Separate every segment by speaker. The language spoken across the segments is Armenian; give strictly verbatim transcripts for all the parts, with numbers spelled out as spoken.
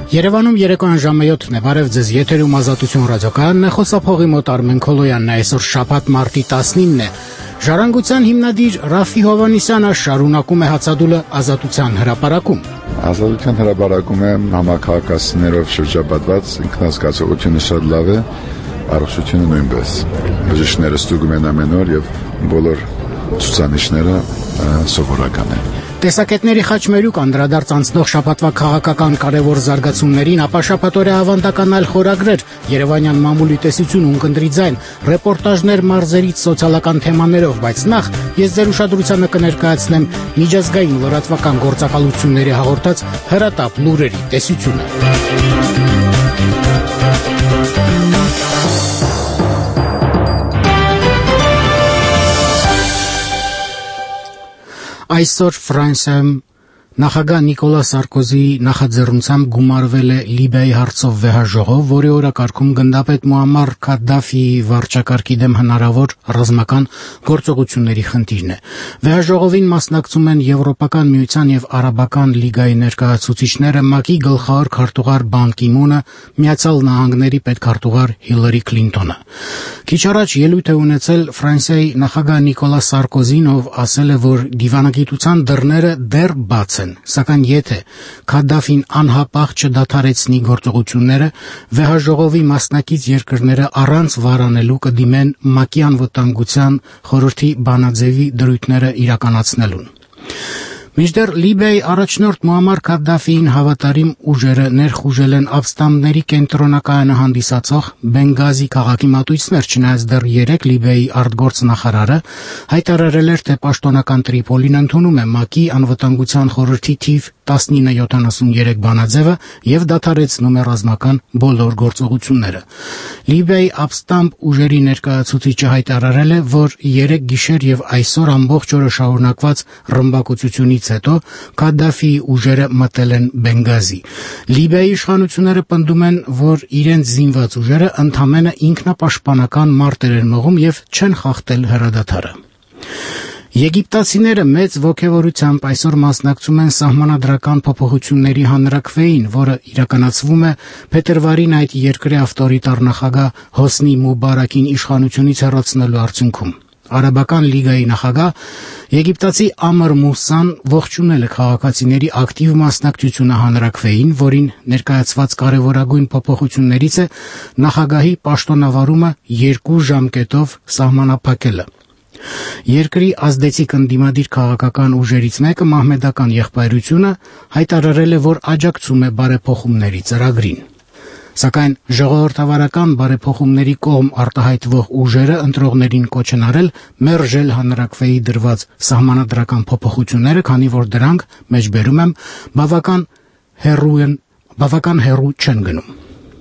Speaker 1: Երևանում երեկոյան ժամը յոթն է, բարև ձեզ, եթերում Ազատություն ռադիոկայանն է, խոսափողի մոտ Արմեն Քոլոյանն է, այսօր շաբաթ մարտի տասնինն է։ Ժառանգության հիմնադիր Ռաֆի Հովհաննիսյանը շարունակում է հացադուլը Ազատության հրապարակում։
Speaker 2: Ազատության հրապարակում է համաքաղաքացիներով շրջապատված, ինքնազգացողությունը շատ լավ է, առողջությունը նույնպես։ Բժիշկները ստուգում են ամեն օր եւ բոլոր ցուցանիշները սովորական են։
Speaker 1: Տեսակետների խաչմերուկ անդրադարձ անցնող շաբաթվա քաղաքական կարևոր զարգացումներին, ապա շաբաթօրյա ավանդական այլ խորագրեր, Երևանյան մամուլի տեսություն ու ունկնդրի ձայն, ռեպորտաժներ մարզերից սոցիալական թեմաներով, բայց նախ ես ձեր ուշադրությանը կներկայացնեմ միջազգային լրատվական գործակալությունների հաղորդած հրատապ լուրերի տեսությունը։ Այսօր Ֆրանսիայում նախագահ Նիկոլա Սարկոզիի նախաձեռնությամբ գումարվել է Լիբիայի հարցով վեհաժողով, որի օրակարգում գնդապետ Մուամմար Քադդաֆիի վարչակարգի դեմ հնարավոր ռազմական գործողությունների խնդիրն է։ Վեհաժողովին մասնակցում են Եվրոպական միության եւ Արաբական լիգայի ներկայացուցիչները, ՄԱԿ-ի գլխավոր քարտուղար Բան Կի Մունը, Միացյալ Նահանգների պետքարտուղար Հիլարի Քլինտոնը։ Քիչ առաջ ելույթ է ունեցել Ֆրանսիայի նախագահ Նիկոլա Սարկոզին, ով ասել է, որ դիվանագիտության դռները դեռ բաց են, սակայն եթե Քադդաֆին անհապաղ չդադարեցնի գործողությունները, վեհաժողովի մասնակից երկրները առանց վարանելու կդիմեն ՄԱԿ-ի անվտանգության խորհրդի բանաձևի դրույթները իրականացնելուն։ Մինչդեռ Լիբիայի առաջնորդ Մուամմար Քադդաֆիին հավատարիմ ուժերը ներխուժել են ապստամբների կենտրոնակայանը հանդիսացող Բենգազի քաղաքի մատույցներ, չնայած դեռ երեկ Լիբիայի արտգործ նախարարը հայտարարել էր, թե պաշտոնական Տրիպոլին ընդունում է ՄԱԿ-ի անվտանգության խորհրդի թիվ տասնինը յոթանասունյերեք բանաձևը եւ դադարեցնում է ռազմական բոլոր գործողությունները։ Լիբիայի ապստամբ ուժերի ներկայացուցիչը հայտարարել է, որ երեք գիշեր եւ այսօր ամբողջ օրը շարունակված ռմբակոծությունից հետո Քադդաֆիի ուժերը մտել են Բենգազի։ Լիբիայի իշխանությունները պնդում են, որ իրենց զինված ուժերը ընդամենը ինքնապաշտպանական մարտեր են մղում եւ չեն խախտել հրադադարը։ Եգիպտացիները մեծ ոգևորությամբ այսօր մասնակցում են սահմանադրական փոփոխությունների հանրաքվեին, որը իրականացվում է փետրվարին այդ երկրի ավտորիտար նախագահ Հոսնի Մուբարակին իշխանությունից հեռացնելու արդյունքում։ Արաբական լիգայի նախագահ եգիպտացի Ամր Մուսան ողջունել է քաղաքացիների ակտիվ մասնակցությունը հանրաքվեին, որին ներկայացված կարևորագույն փոփոխություններից է նախագահի պաշտոնավարումը երկու ժամկետով սահմանափակելը։ Երկրի ազդեցիկ ընդդիմադիր քաղաքական ուժերից մեկը մահմեդական եղբայրությունը հայտարարել է, որ աջակցում է բարեփոխումների ծրագրին։ Սակայն ժողովրդավարական բարեփոխումների կողմ արտահայտվող ուժերը ընտրողներին կոչ են արել մերժել հանրաքվեի դրված սահմանադրական փոփոխությունները, քանի որ դրանք, մեջբերում եմ, բավական հեռու են, բավական հեռու չեն գնում։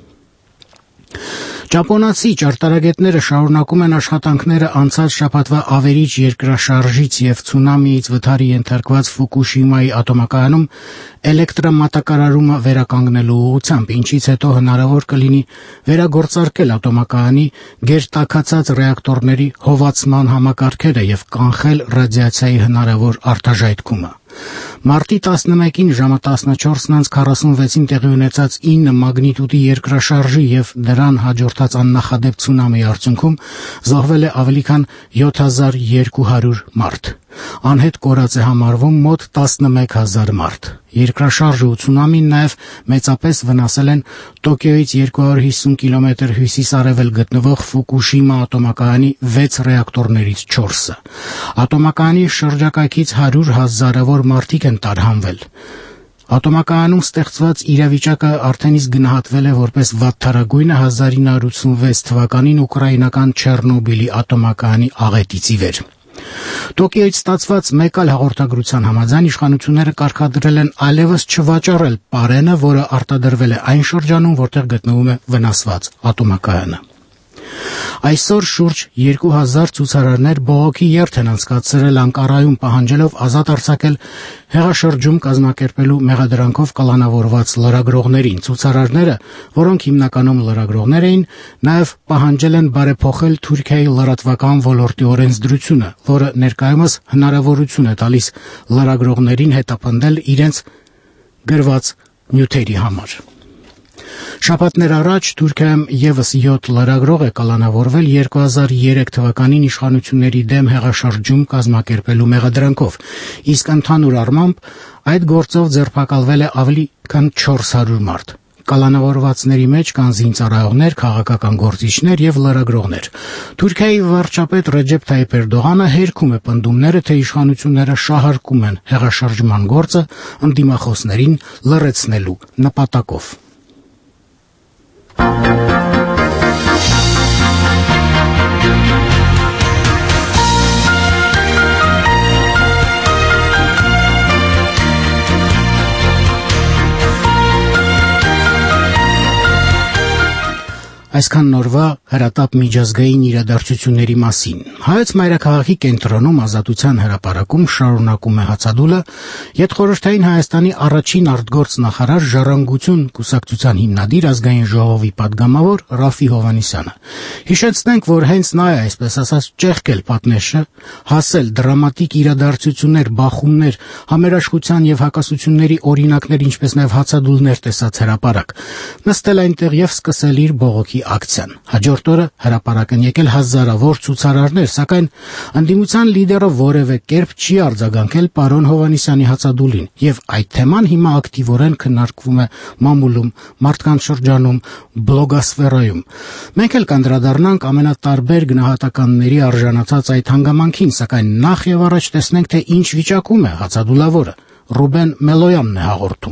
Speaker 1: Ճապոնացի ճարտարագետները շարունակում են աշխատանքները անցած շաբաթվա ավերիչ երկրաշարժից եւ ցունամիից վթարի ենթարկված Ֆուկուշիմայի ատոմակայանում էլեկտրամատակարարումը վերականգնելու ուղղությամբ, ինչից հետո հնարավոր կլինի վերագործարկել ատոմակայանի գերտաքացած ռեակտորների հովացման համակարգերը եւ կանխել ռադիացիայի հնարավոր արտաժայթքումը։ Մարտի տասնմեկին ժամը տասնչորսն անց քառասունվեցին տեղի ունեցած ինը մագնիտուդի երկրաշարժի եւ դրան հաջորդած աննախադեպ ցունամիի արդյունքում զոհվել է ավելի քան յոթ հազար երկու հարյուր մարդ։ Անհետ կորած է համարվում մոտ տասնմեկ հազար մարդ։ Երկրաշարժը ու ցունամին նաև մեծապես վնասել են Տոկիոյից երկու հարյուր հիսուն կիլոմետր հյուսիս-արևել գտնվող Ֆուկուշիմա ատոմակայանի վեց ռեակտորներից չորսը։ Ատոմակայանի շրջակայքից հարյուր հազարավոր մարդիկ են տարհանվել։ Ատոմակայանում ստեղծված իրավիճակը արդեն իսկ գնահատվել է որպես վատթարագույնը հազար ինը հարյուր ութսունվեց թվականին ուկրաինական Չեռնոբիլի ատոմակայանի աղետից ի վեր։ Տոկիոյից ստացված մեկ այլ հաղորդագրության համաձայն իշխանությունները կարգադրել են այլևս չվաճառել պարենը, որը արտադրվել է այն շրջանում, որտեղ գտնվում է վնասված ատոմակայանը։ Այսօր շուրջ երկու հազար ցուցարարներ բողոքի երթ են անցկացրել Անկարայում, պահանջելով ազատ արձակել հեղաշրջում կազմակերպելու մեղադրանքով կալանավորված լրագրողներին։ Ցուցարարները, որոնք հիմնականում լրագրողներ էին, նաև պահանջել են բարեփոխել Թուրքիայի լրատվական ոլորտի օրենսդրությունը, որը ներկայումս հնարավորություն է տալիս լրագրողներին հետապնդել իրենց գրված նյութերի համար։ Շաբաթներ առաջ Թուրքիայում եւս յոթ լրագրող է կալանավորվել երկու հազար երեք թվականին իշխանությունների դեմ հեղաշրջում կազմակերպելու մեղադրանքով, իսկ ընդհանուր առմամբ այդ գործով ձերբակալվել է ավելի քան չորս հարյուր մարդ։ Կալանավորվածների մեջ կան զինծառայողներ, քաղաքական գործիչներ եւ լրագրողներ։ Թուրքիայի վարչապետ Ռեջեփ Թայիփ Էրդողանը հերքում է պնդումները, թե իշխանությունները շահարկում են հեղաշրջման գործը ընդդիմախոսներին լռեցնելու նպատակով։ Այսքան նորվա հրատապ միջազգային իրադարձությունների մասին։ Հայոց մայրաքաղաքի կենտրոնում Ազատության հրապարակում շարունակում է հացադուլը Ետխորհրդային Հայաստանի առաջին արտգործ նախարար Ժառանգություն կուսակցության հիմնադիր ազգային ժողովի падգամավոր Ռաֆի Հովհաննիսյանը։ Հիշեցնենք, որ հենց նա է, այսպես ասած, ճեղքել պատնեշը, հասել դրամատիկ իրադարձություններ, բախումներ, համերաշխության եւ հակասությունների օրինակներ, ինչպես նաեւ հացադուլներ տեսած հրապարակ։ Նստել այնտեղ եւ սկսել իր բողոքի ակցիան։ Հաջորդ օրը հրապարակ են եկել հազարավոր ցուցարարներ, սակայն ընդդիմության լիդերը որևէ կերպ չի արձագանքել պարոն Հովհաննիսյանի հացադուլին, եւ այդ թեման հիմա ակտիվորեն քննարկվում է մամուլում, մարդկանց շրջանում, բլոգասֆերայում։ Մենք էլ կանդրադառնանք ամենատարբեր գնահատականների արժանացած այդ հանգամանքին, սակայն նախ եւ առաջ տեսնենք, թե ինչ վիճակում է հացադուլավորը։ Ռուբեն Մելոյանն է հաղորդում։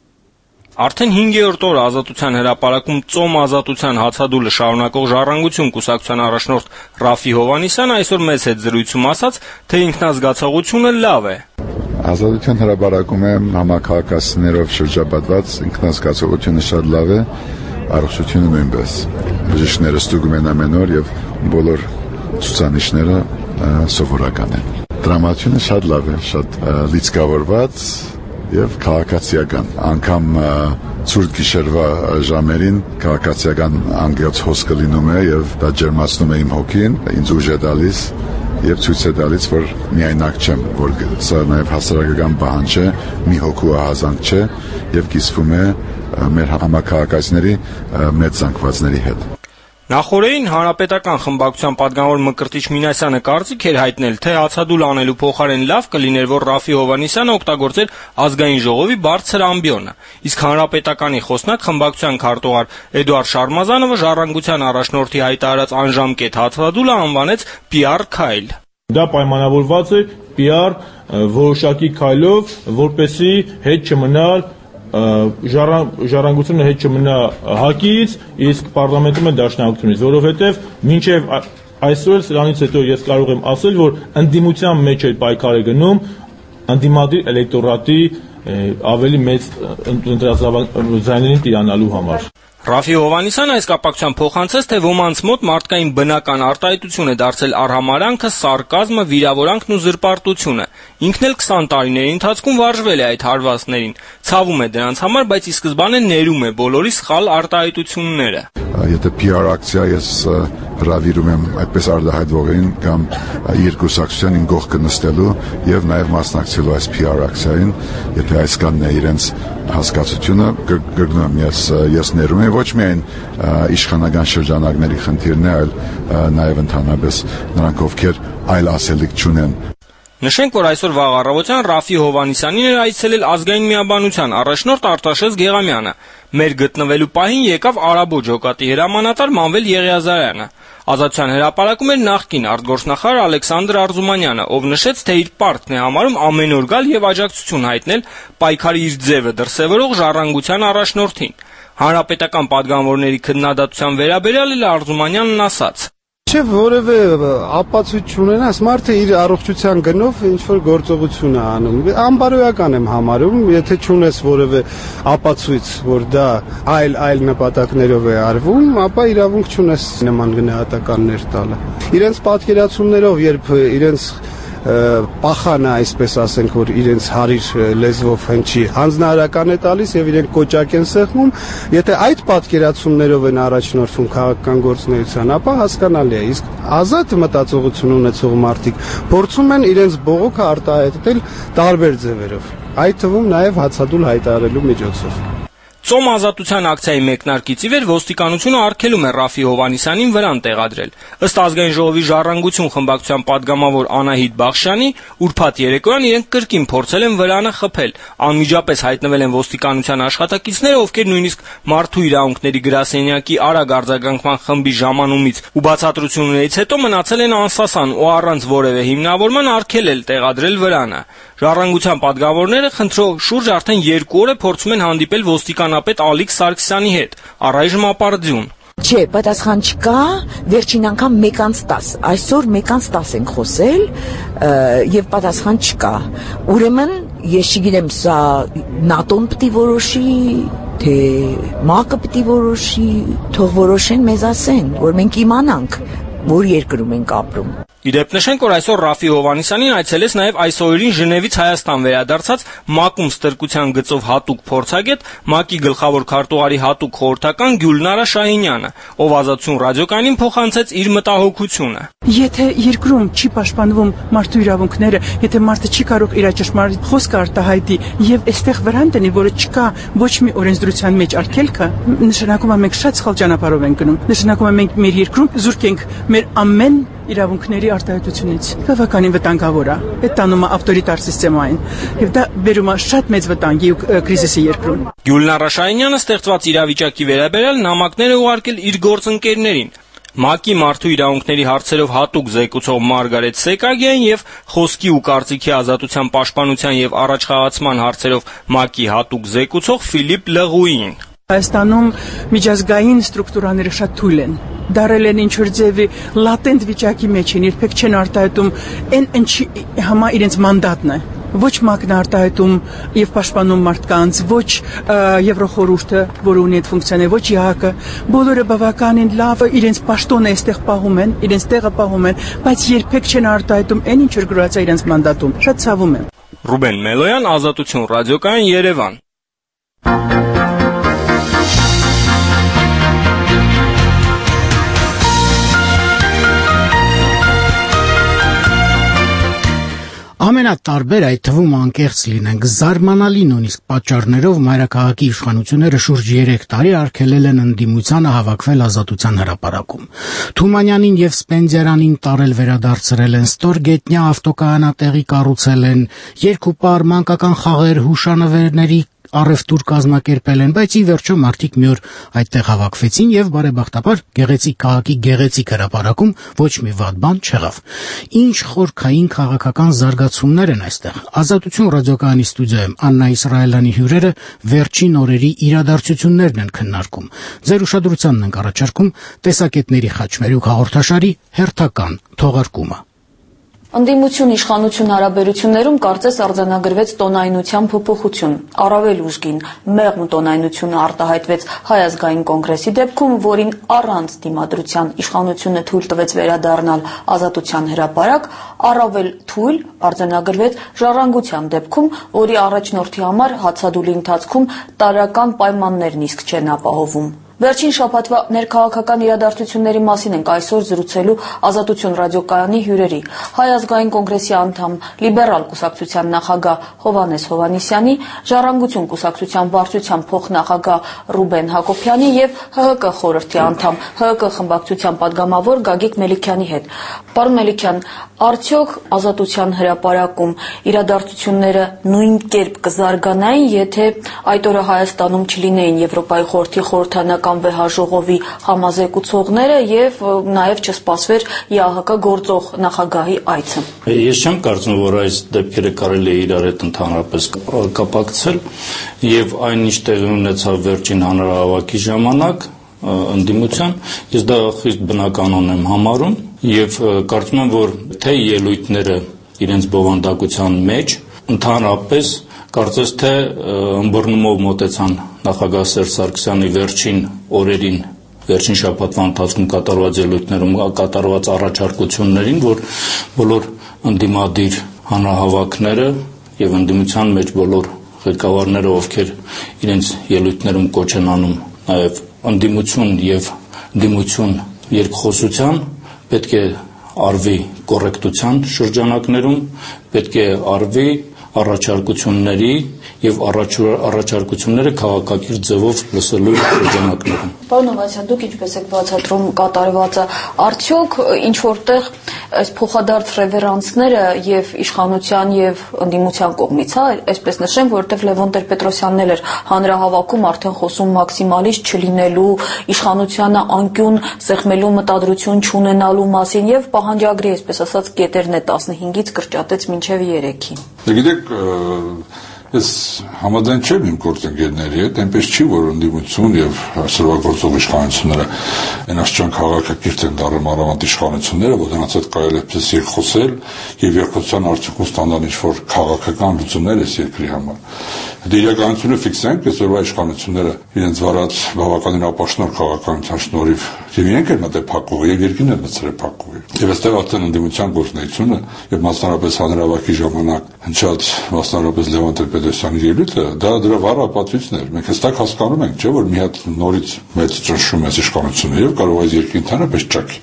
Speaker 3: Արդեն հինգերորդ օրը Ազատության հրապարակում ծոմ ազատության հացադուլը շարունակող Ժառանգություն կուսակցության առաջնորդ Ռաֆի Հովհաննիսյանը այսօր մեծ հետ զրույցում ասաց, թե ինքնազգացողությունը լավ է։
Speaker 2: Ազատության հրապարակում է համակարգացիներով շրջապատված, ինքնազգացողությունը շատ լավ է, առողջությունը նույնպես։ Բժիշկները ստուգում են ամեն օր եւ բոլոր ցուցանիշները սովորական են։ Դրամատությունը շատ լավ է, շատ լիցքավորված եւ քաղաքացիական, անգամ ցուրտ գիշերվա ժամերին քաղաքացիական անգլիոց հոսքը լինում է եւ դա ջերմացնում է իմ հոգին, ինձ ուժ է տալիս եւ ցույց է տալիս, որ միայնակ չեմ, որ սա նաեւ հասարակական պահանջ է, մի հոգու ահազանգ չէ եւ կիսվում է մեր համակարգացիների մեծ զանգվածների հետ։
Speaker 3: Նախորդին Հանրապետական խմբակցության падգամավոր Մկրտիչ Մինասյանը կարծիք էր հայտնել, թե հացադուլ անելու փոխարեն լավ կլիներ, որ Ռաֆի Հովհաննիսյանը օգտագործեր ազգային ժողովի բարձր ամբիոնը, իսկ Հանրապետականի խոսնակ խմբակցության քարտուղար Էդուարդ Շարմազանովը Ժառանգության առաջնորդի հայտարարած անժամկետ հացադուլը անվանեց պի ար քայլ։
Speaker 4: Դա պայմանավորված է պի ար որոշակի քայլով, որպեսզի հետ չմնար Ժառանգությունը հետ չմնա հակից, իսկ պարլամենտում է դաշնակցությունից, որովհետև մինչև այսօր սրանից հետո ես կարող եմ ասել, որ ընդդիմության մեջ է պայքար է գնում ընդդիմադիր էլեկտորատի ավելի մեծ ընտրազավակներին տիրանալու համար։
Speaker 3: Ռաֆի Հովհաննիսյանը այս կապակցությամբ փոխանցեց, թե ոմանց մոտ մարդկային բնական արտահայտություն է դարձել արհամարանքը, սարկազմը, վիրավորանքն ու զրպարտությունը։ Ինքն էլ քսան տարիների ընթացքում վարժվել է այդ հարվածներին, ցավում է դրանց համար, բայց ի սկզբանե ներում է բոլորի սխալ արտահայտությունները։
Speaker 2: Եթե պի ար ակցիա ես հրավիրում եմ այդպես արտահայտվողին կամ իր կուսակցության գողքը նստելու եւ նաեւ մասնակցելու այս պի ար ակցիային, եթե այս կանն է իրենց հասկացությունը, գրգնում ես ես ներում եմ ոչ միայն իշխանական շրջանակների խնդիրն է, այլ նաեւ ընդհանրապես նրանք ովքեր այլ ասելիք չունեն։
Speaker 3: Նշենք, որ այսօր վաղ առավոտյան Ռաֆի Հովհաննիսյանին էր այցելել ազգային միաբանության առաջնորդ Արտաշես Գեղամյանը։ Մեր գտնվելու պահին եկավ Արաբո ջոկատի հրամանատար Մանվել Եղիազարյանը։ Ազատության հրապարակում էր նախկին արտգործնախարար Ալեքսանդր Արզումանյանը, ով նշեց, թե իր պարտքն է համարում ամեն օր գալ եւ աջակցություն հայտնել պայքարի իր ձևը դրսեւորող Ժառանգության առաջնորդին։ Հանրապետական падգամավորների քննադատության վերաբերյալ էլ Արզումանյանն ասաց.
Speaker 5: Չէ որևէ ապացույց չունենաս, մարդը իր առողջության գնով ինչ որ գործողություն է անում։ Անբարոյական եմ համարում, եթե չունես որևէ ապացույց, որ դա այլ այլ նպատակներով է արվում, ապա իրավունք չունես նման գնահատականներ տալը։ Իրենց պատկերացումներով, երբ իրենց պախանը, այսպես ասենք, որ իրենց հարիր լեզվով հնչի, հանձնարարական է տալիս եւ իրենք կոճակ են սեղմում, եթե այդ պատկերացումներով են առաջնորդվում քաղաքական գործունեության, ապա հասկանալի է, իսկ ազատ մտածողություն ունեցող մարդիկ փորձում են իրենց բողոքը արտահայտել տարբեր ձևերով, այդ թվում նաեւ հացադուլ հայտարարելու միջոցով։
Speaker 3: Ծոմ ազատության ակցիայի մեկնարկից ի վեր ոստիկանությունը արգելում է Ռաֆի Հովհաննիսյանին վրան տեղադրել։ Ըստ Ազգային ժողովի Ժառանգություն խմբակցության падգամավոր Անահիտ Բախշյանի, ուրբաթ երեկոյան իրենք կրկին փորձել են վրանը խփել։ Անմիջապես հայտնվել են ոստիկանության աշխատակիցները, ովքեր նույնիսկ Մարդու իրավունքների գրասենյակի արագ արձագանքման խմբի ժամանումից ու բացատրություններից հետո մնացել են անսասան ու առանց որևէ հիմնավորման արգելել տեղադրել վրանը։ Ժառանգության падգամավորները խնդրով շուրջ արդեն երկու օր է փորձում են հանդիպել ոստիկանապետ Ալիք Սարգսյանի հետ, առայժմ ապարդյուն։
Speaker 6: Չէ, պատասխան չկա, վերջին անգամ մեկ անց տասը, այսօր մեկ անց տասը ենք խոսել եւ պատասխան չկա։ Ուրեմն ես չգիտեմ, սա ՆԱՏՕ-ն պիտի որոշի, թե ՄԱԿ-ը պիտի որոշի, թող որոշեն, մեզ ասեն, որ մենք իմանանք, որ երկրում ենք ապրում։
Speaker 3: Իդեպ նշենք, որ այսօր Ռաֆի Հովհաննիսյանին այցելեց նաև այս օրերին Ժնևից Հայաստան վերադարձած ՄԱԿ-ում ստրկության գծով հատուկ փորձագետ, ՄԱԿ-ի գլխավոր քարտուղարի հատուկ խորհրդական Գյուլնարա Շահինյանը, ով Ազատություն ռադիոկայանին փոխանցեց իր մտահոգությունը։
Speaker 7: Եթե երկրում չի պաշտպանվում մարդու իրավունքները, եթե մարդը չի կարող իր ճշմարիտ խոսքը արտահայտի եւ այստեղ վրան տնի, որը չկա ոչ մի օրենսդրության մեջ արգելքը, նշանակում է մենք շատ սխալ ճանապարհով ենք գնում։ Նշանակում է մենք մեր երկրում զուրկ ենք մեր ամեն իրավունքների արտահայտությունից։ Բավականին վտանգավոր է։ Այդ տանում է ավտորիտար սիստեմային եւ դա բերում է շատ մեծ վտանգի ու կրիզիսի երկրում։
Speaker 3: Գյուլնարա Շահինյանը ստեղծված իրավիճակի վերաբերյալ նամակներ է ուղարկել իր գործընկերներին։ ՄԱԿ-ի մարդու իրավունքների հարցերով հատուկ զեկուցող Մարգարետ Սեկագիային եւ խոսքի ու կարծիքի ազատության պաշտպանության եւ առաջխաղացման հարցերով ՄԱԿ-ի հատուկ զեկուցող Ֆիլիպ Լղուին։
Speaker 7: Հայաստանում միջազգային ստրուկտուրաները շատ թույլ են։ Դարել են ինչ-որ ձևի լատենտ վիճակի մեջ են, երբեք չեն արտահայտում այն ինչի համա իրենց մանդատն է։ Ոչ ՄԱԿ-ն արտահայտում եւ պաշտպանում մարդկանց, ոչ Եվրոխորհուրդը, որը ունի այդ ֆունկցիան, ոչ ԵԱՀԿ-ը, բոլորը բավականին լավ իրենց պաշտոնը այստեղ պահում են, իրենց տեղը պահում են, բայց երբեք չեն արտահայտում այն ինչ որ գրված է իրենց մանդատում։ Շատ ցավում եմ։
Speaker 3: Ռուբեն Մելոյան, Ազատություն ռադիոկայան, Երևան։
Speaker 1: Ամենատարբեր, այդ թվում անկեղծ լինենք, զարմանալի նույնիսկ պատճառներով մայրաքաղաքի իշխանությունները շուրջ երեք տարի արգելել են ընդդիմությանը հավաքվել Ազատության հրապարակում։ Թումանյանին եւ Սպենդիարանին տարել վերադարձրել են, ստորգետնյա ավտոկայանատեղի կառուցել են, երկուպար մանկական խաղեր, հուշանվերների առևտուր կազմակերպել են, բայց ի վերջո մարդիկ մի օր այդտեղ հավաքվեցին եւ բարեբախտաբար գեղեցիկ քաղաքի գեղեցիկ հրապարակում ոչ մի վատ բան չեղավ։ Ինչ խորքային քաղաքական զարգացումներ են այստեղ։ Ազատություն ռադիոկայանի ստուդիայում Աննա Իսրայելյանի հյուրերը վերջին օրերի իրադարձություններն են քննարկում։ Ձեր ուշադրությանն ենք առաջարկում տեսակետների խաչմերուկ հաղորդաշարի հերթական թողարկումը։
Speaker 8: Ընդդիմություն իշխանություն հարաբերություններում կարծես արձանագրվեց տոնայնության փոփոխություն, առավել ուժգին մեղմ տոնայնությունը արտահայտվեց Հայ ազգային կոնգրեսի դեպքում, որին առանց դիմադրության իշխանությունը թույլ տվեց վերադառնալ Ազատության հրապարակ, առավել թույլ արձանագրվեց Ժառանգության դեպքում, որի առաջնորդի համար հացադուլի ընթացքում տարրական պայմաններն իսկ չեն ապահովում։ Վերջին շաբաթվա ներքաղաքական իրադարձությունների մասին ենք այսօր զրուցելու Ազատություն ռադիոկայանի հյուրերի Հայ ազգային կոնգրեսի անդամ, լիբերալ կուսակցության նախագահ Հովհաննես Հովհաննիսյանի, Ժառանգություն կուսակցության վարչության փոխնախագահ Ռուբեն Հակոբյանի եւ ՀՀԿ խորհրդի անդամ, ՀՀԿ խմբակցության падգամավոր Գագիկ Մելիքյանի հետ։ Պարոն Մելիքյան, արդյոք Ազատության հրապարակում իրադարձությունները նույն կերպ կզարգանային, եթե այդ օրը Հայաստանում չլինեին Եվրոպայի խորհրդի խորհրդանական վեհաժողովի համազեկուցողները եւ նաեւ չսպասվեր ԵԱՀԿ գործող նախագահի այցը։
Speaker 9: Ես չեմ կարծում, որ այս դեպքերը կարելի է իրար հետ ընդհանրապես կապակցել եւ այն ինչ տեղի ունեցավ վերջին հանրահավաքի ժամանակ ընդդիմության, ես դա խիստ բնականon եմ համարում եւ կարծում եմ, որ թե ելույթները իրենց բովանդակության մեջ ընդհանրապես կարծես թե ըմբռնումով մոտեցան նախագահ Սերժ Սարգսյանի վերջին օրերին, վերջին շաբաթվա ընթացքում կատարված ելույթներում կատարված առաջարկություններին, որ բոլոր ընդդիմադիր հանրահավաքները եւ ընդդիմության մեջ բոլոր ղեկավարները, ովքեր իրենց ելույթներում կոչ են անում նաեւ ընդդիմություն եւ դիմություն երկխոսության, պետք է արվի կոռեկտության շրջանակներում, պետք է արվի առաջարկությունների եւ առաջարկությունները քաղաքակիրթ ձևով լսելու շրջանակներում։
Speaker 8: Պարոն Ավանեսյան, դուք ինչպես եք բացատրում կատարվածը, արդյոք ինչ որտեղ այս փոխադարձ ռևերանսները եւ իշխանության եւ ընդդիմության կողմից, հա, այսպես նշեմ, որովհետեւ Լևոն Տեր-Պետրոսյանն էլ էր հանրահավաքում արդեն խոսում մաքսիմալիստ չլինելու, իշխանությանը անկյուն սեղմելու մտադրություն չունենալու մասին եւ պահանջագրի, այսպես ասած, կետերն է տասնհինգից կրճատեց մինչեւ երեքի։
Speaker 10: Գիտեք, ես համաձայն չեմ իմ գործընկերների հետ, այնպես չի, որ ընդդիմություն եւ այսօրվա գործող իշխանությունները այն աշճան քաղաքակիրթ են դառնում առավանդ իշխանությունները, որ դրանց հետ կարելի է պես երկխոսել եւ երկխոսության արդյունքում ստանալ ինչ-որ քաղաքական լուծումներ այս երկրի համար։ Դե իրականությունը ֆիքսենք, այսօրվա իշխանությունները իրենց վարած բավականին ապաշնոր քաղաքականության շնորհիվ եւ իրենք են մտել փակուղի եւ երկիրն է մտցրել փակուղի։ Եվ այստեղ արդեն ընդդիմության գործունեությունը եւ մասնավորապես հանրահավաքի ժամանակ հնչած մասնավորապես Լևոն Տեր-Պետրոսյանի ելույթը դա դրա վառ ապացույցն էր։ Մենք հստակ հասկանում ենք, չէ՞ որ մի հատ նորից մեծ ճնշում է իշխանությունը եւ կարող է երկրի ընդհանրապես ճակի։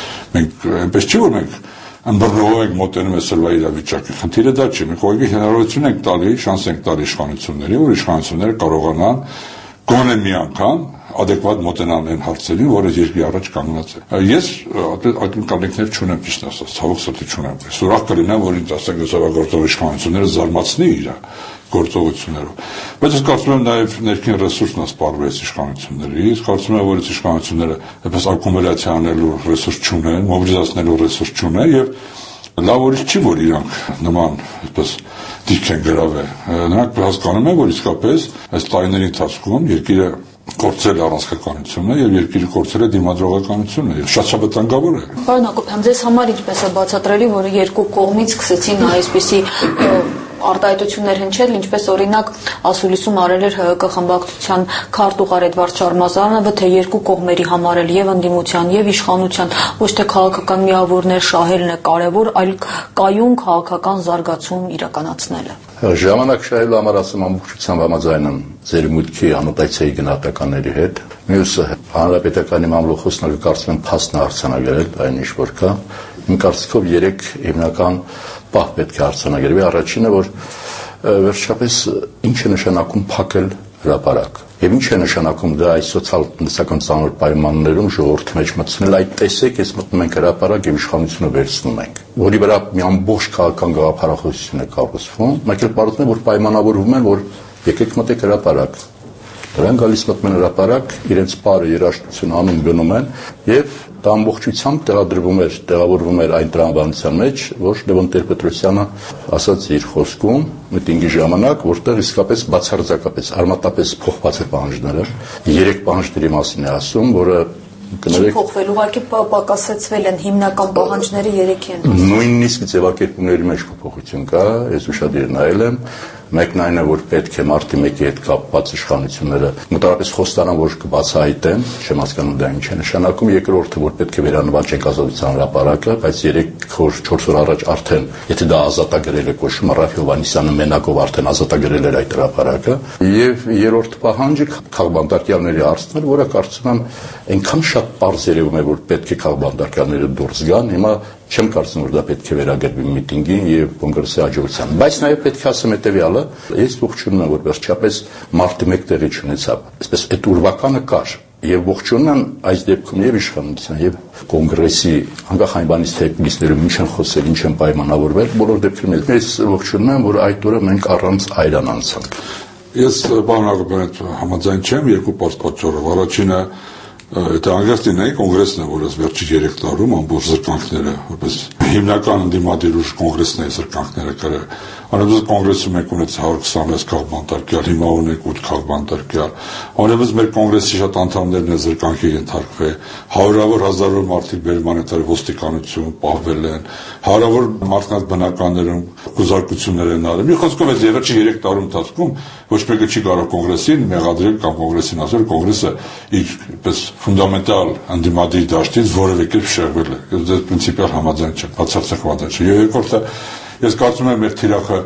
Speaker 10: Մենք այնպես չի որ մենք ըմբռնով ենք մոտենում այսօրվա իրավիճակի։ Խնդիրը դա չի, մենք ուղղակի հնարավորություն ենք տալի, շանս ենք տալի իշխանություններին, որ իշխանությունները կարողանան գոնե մի անգամ adekvat մոտենալ են հարցերին, որը երկրի առաջ կանգնած է։ Ես այդ ընկալիքներ չունեմ, ճիշտ ասած, ցավոք սրտի չունեմ։ Սուրախ կլինեմ, որ ինձ ասենք գծավագործող իշխանությունները զարմացնի իր գործողություններով։ Բայց ես կարծում եմ նաև ներքին ռեսուրսն ասպարվեց իշխանությունների։ Ես կարծում եմ, որ այս իշխանությունները այդպես ակումուլյացիա անելու ռեսուրս չունեն, մոբիլիզացնելու ռեսուրս չունեն եւ լավ որից չի, որ իրանք նման այդպես դիրք են գրավել։ Նրանք հասկանում են, որ իսկապես այս տարիների ընթացքում երկիրը կորցրել առանցքականությունը եւ երկիրը կորցրել է դիմադրողականությունը եւ շատ շաբաթանգավոր է։
Speaker 8: Պարոն Հակոբյան, ձեզ համար ինչպես է բացատրելի, որ երկու կողմից սկսեցին այսպիսի արտահայտություններ հնչել, ինչպես օրինակ ասուլիսում արել էր ՀՀԿ խմբակցության քարտուղար Էդվարդ Շարմազանովը, թե երկու կողմերի համար էլ եւ ընդդիմության եւ իշխանության ոչ թե քաղաքական միավորներ շահելն է կարեւոր, այլ կայուն քաղաքական զարգացում իրականացնելը։
Speaker 11: Ժամանակ շահելու համար ասում ամբողջությամբ համաձայն եմ ձեր մուտքի անոտայցեի գնահատականների հետ։ Մյուսը հանրապետականի մամլոխոսները կարծում եմ փաստն արձանագրել այն ինչ որ կա։ Իմ կարծիքով երեք հիմնական պահ պետք է արձանագրվի։ Առաջինը որ վերջապես ինչ է նշանակում փակել հրապարակ։ Եվ ինչ է նշանակում դա այս սոցիալ-տնտեսական ծանր պայմաններում ժողովրդի մեջ մտցնել, այդ տեսեք, ես մտնում ենք հրապարակ եւ իշխանությունը վերցնում ենք, որի վրա մի ամբողջ քաղաքական գաղափարախոսություն է կառուցվում, մեկ էլ պարզվում է, որ պայմանավորվում են, որ եկեք մտեք հրապարակ։ Դրանք գալիս մտնում են հրապարակ, իրենց պարը երաժշտություն անում գնում են եւ դա ամբողջությամբ տեղադրվում էր, տեղավորվում էր այն տրամաբանության մեջ, որ Լևոն Տեր-Պետրոսյանը ասաց իր խոսքում միտինգի ժամանակ, որտեղ իսկապես բացարձակապես արմատապես փոխված է պահանջները։ Երեք պահանջների մասին է ասում, որը կներեք
Speaker 8: փոխվել, ուղղակի պակասեցվել են հիմնական պահանջները երեքի են։
Speaker 11: Նույնիսկ ձևակերպումների մեջ փոփոխություն կա, ես ուշադիր նայել եմ։ Մեկն այն է, որ պետք է մարտի մեկի հետ կապված իշխանությունները մոտավորապես խոստանան, որ կբացահայտեն, չեմ հասկանում դա ինչ է նշանակում, երկրորդը, որ պետք է վերանվաճեն ազատության հրապարակը, բայց երեք օր, չորս օր առաջ արդեն, եթե դա ազատագրել է կոչում, Ռաֆի Հովհաննիսյանը մենակով արդեն ազատագրել էր այդ հրապարակը, եւ երրորդ պահանջը քաղբանտարկյալների հարցն էր, որը կարծում եմ այնքան շատ པարզ երևում է, որ պետք է քաղբանտարկյալները դուրս գան, հիմա չեմ կարծում, որ դա պետք է վերագրվի միտինգին եւ կոնգրեսի հաջողության։ Բայց նաեւ պետք է ասեմ հետեւյալը, ես ողջունում եմ, որ վերջապես մարտի մեկ տեղի չունեցավ։ Այսպես այդ ուրվականը կար եւ ողջունում եմ այս դեպքում եւ իշխանության եւ կոնգրեսի անկախ այն բանից թե գիսներում ինչ են խոսել, ինչ են պայմանավորվել, բոլոր դեպքերում ես ողջունում եմ, որ այդ օրը մենք առանց այրան անցանք։
Speaker 10: Ես բան ակնկալում համաձայն չեմ երկու պատճառով։ Առաջինը Եթե անգամ լինեի կոնգրեսն է, որ այս վերջի երեք տարում ամբողջ զրկանքները, որպես հիմնական ընդդիմադիր ուժ կոնգրեսն է զրկանքները կրել։ Անընդհատ կոնգրեսում ենք ունեցել հարյուր քսանվեց քաղբանտարկյալ, հիմա ունենք ութ քաղբանտարկյալ։ Անընդհատ մեր կոնգրեսի շատ անդամներն են զրկանքի ենթարկվել, հարյուրավոր հազարավոր մարդիկ բերման են տարել ոստիկանություն, պահվել են, հարյուրավոր մարդկանց բնականներում գուզարկություններ են արել։ Մի խոսքով այս վերջի երեք տարում ընթացքում ոչ մեկը չի կարող կոնգրեսին մեղադրել կամ կոնգրեսին ասել, կոնգրեսը իր պես ֆունդամենտալ անդիմադիր դաշտից որևէ կերպ շեղվել է։ Ես դες պրինցիպիալ համաձայն չեմ, բացարձակ համաձայն չեմ։ Եվ երկրորդը ես կարծում եմ մեր թիրախը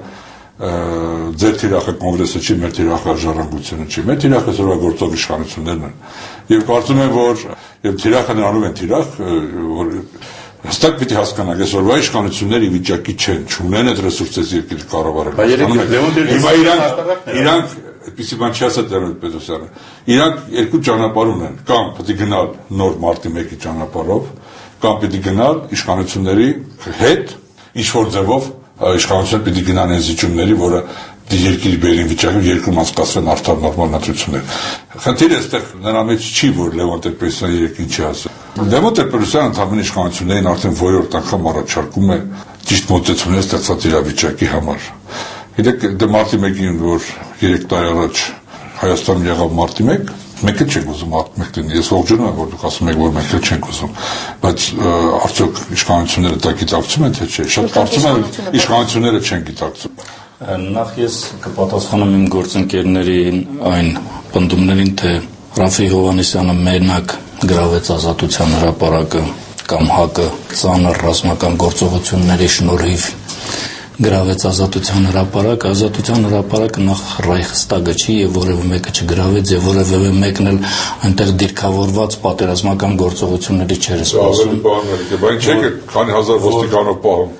Speaker 10: ձեր թիրախը կոնգրեսը չի, մեր թիրախը ժառանգությունը չի։ Մեր թիրախը զորագործող իշխանություններն են։ Եվ կարծում եմ, որ եւ թիրախը նրանով են թիրախ, որ Հստակ պիտի հասկանանք, այսօրվա իշխանությունները վիճակի չեն, չունեն այդ ռեսուրսը երկրի կառավարելու։ Հիմա իրանք իրանք այդպիսի բան չի ասա Լևոն Պետրոսյանը։ Իրանք երկու ճանապարհ ունեն, կամ պիտի գնալ նոր մարտի մեկի ճանապարհով, կամ պիտի գնալ իշխանությունների հետ ինչ որ ձևով իշխանությունները պիտի գնան այն զիջումների, որը երկրի բերին վիճակում երկրում անցկացվեն արդար նորմալ ընտրություններ։ Խնդիրը այստեղ նրա մեջ չի, որ Լևոն Տեր-Պետրոսյանը երկին չի ասել։ Լևոն Տեր-Պետրոսյանը ընդհանուր իշխանություններին արդեն որորդ անգամ առաջարկում է ճիշտ մոտեցումներ ստեղծած իրավիճակի համար։ Գիտեք, դե մարտի մեկին, որ երեք տարի առաջ Հայաստանում եղավ մարտի մեկ, մեկը չենք ուզում մարտի մեկ լինի։ Ես ողջունում եմ, որ դուք ասում եք, որ մենք չենք ուզում, բայց արդյոք իշխանությունները դա գիտակցում են, թե չէ։ Շատ կարծում եմ, իշխանությունները չեն գիտակցում։
Speaker 9: Նախ ես կպատասխանեմ իմ գործընկերների այն պնդումներին, թե Ռաֆի Հովհաննիսյանը մենակ գրավեց Ազատության հրապարակը կամ ՀԱԿ-ը ծանր ռազմական գործողությունների շնորհիվ գրավեց Ազատության հրապարակը, Ազատության հրապարակը նախ ռայխստագը չի եւ որևէ մեկը չգրավեց եւ որևէ մեկն էլ այնտեղ դիրքավորված պատերազմական գործողությունների չէր սպասում։
Speaker 10: Բայց չէ՞ քանի հազար ոստիկանով պահում։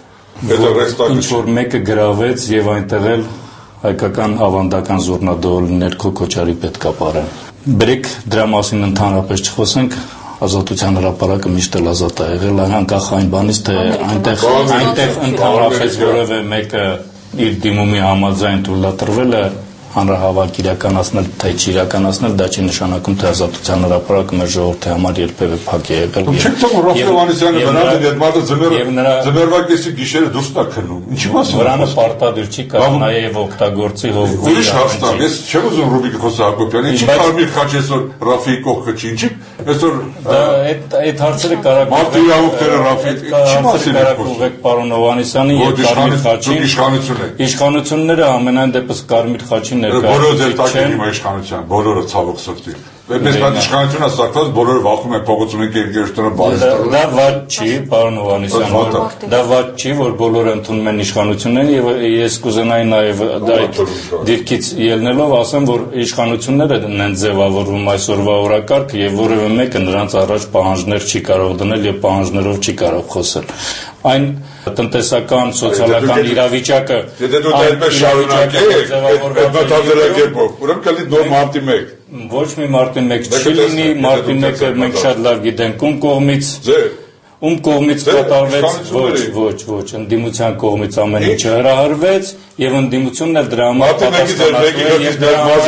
Speaker 9: Ինչ որ մեկը գրավեց եւ այնտեղ էլ հայկական ավանդական զորնադոլներ Քոչարի պետք է ապարեն։ Բերեք դրա մասին ընդհանրապես չխոսենք, Ազատության հրապարակը միշտ էլ ազատ է եղել, անկախ այն բանից, թե այնտեղ այնտեղ ընդհանրապես որևէ մեկը իր դիմումի համաձայն թույլատրվել է հանրահավաք իրականացնել, թե չիրականացնել, դա չի նշանակում, թե Ազատության հրապարակը մեր ժողովրդի համար երբևէ փակ է եղել։
Speaker 10: Չեք թվում Ռաֆի Հովհաննիսյանը վրանն այդ մարդը ձմեռվա կեսի գիշերը դուրս տա քնում։ Ինչի՞ մասը։
Speaker 9: Վրանը պարտադիր չի կարող նաև օգտագործի հով։
Speaker 10: Ուրիշ հաշտար, ես չեմ ուզում Ռուբիկը խոսա Հակոբյանը, ինչի՞ կարմիր խաչ այսօր Ռաֆիի կողքը չի, ինչի՞ այսօր
Speaker 9: այդ այդ հարցերը կարող
Speaker 10: մարդու իրավունքները Ռաֆի ինչի՞ մասին է խոսում։
Speaker 9: Պարոն Հովհաննիսյանի եւ կարմիր խաչին
Speaker 10: իշխանություն է։
Speaker 9: Իշխանությունները ամենայն դեպս կարմիր խաչին
Speaker 10: Բոլորը ձեր տակ են հիմա իշխանության, բոլորը ցավոք սրտի։ Բայց բան իշխանությունը ստացված բոլորը վախում են փողոցում են երկերստոնը բարեստորը։
Speaker 9: Դա վատ չի, պարոն Հովհաննիսյան, դա վատ չի, որ բոլորը ընդունում են իշխանություններին եւ ես կուզենայի նաեւ այդ դիրքից ելնելով ասեմ, որ իշխանությունները են ձևավորվում այսօրվա օրակարգը եւ որևէ մեկը նրանց առաջ պահանջներ չի կարող դնել եւ պահանջներով չի կարող խոսել։ Այն տնտեսական, սոցիալական իրավիճակը
Speaker 10: Եթե դու այդպես շարունակես, այդ մտածելակերպով, ուրեմն կլինի նոր մարտի մեկ։
Speaker 9: Ոչ մի մարտի մեկ չի լինի, մարտի մեկը մենք շատ լավ գիտենք ում կողմից։ Ում կողմից կատարվեց, ոչ, ոչ, ոչ, ընդդիմության կողմից ամեն ինչը հրահրվեց եւ ընդդիմությունն էլ դրա համար պատասխանատու եւ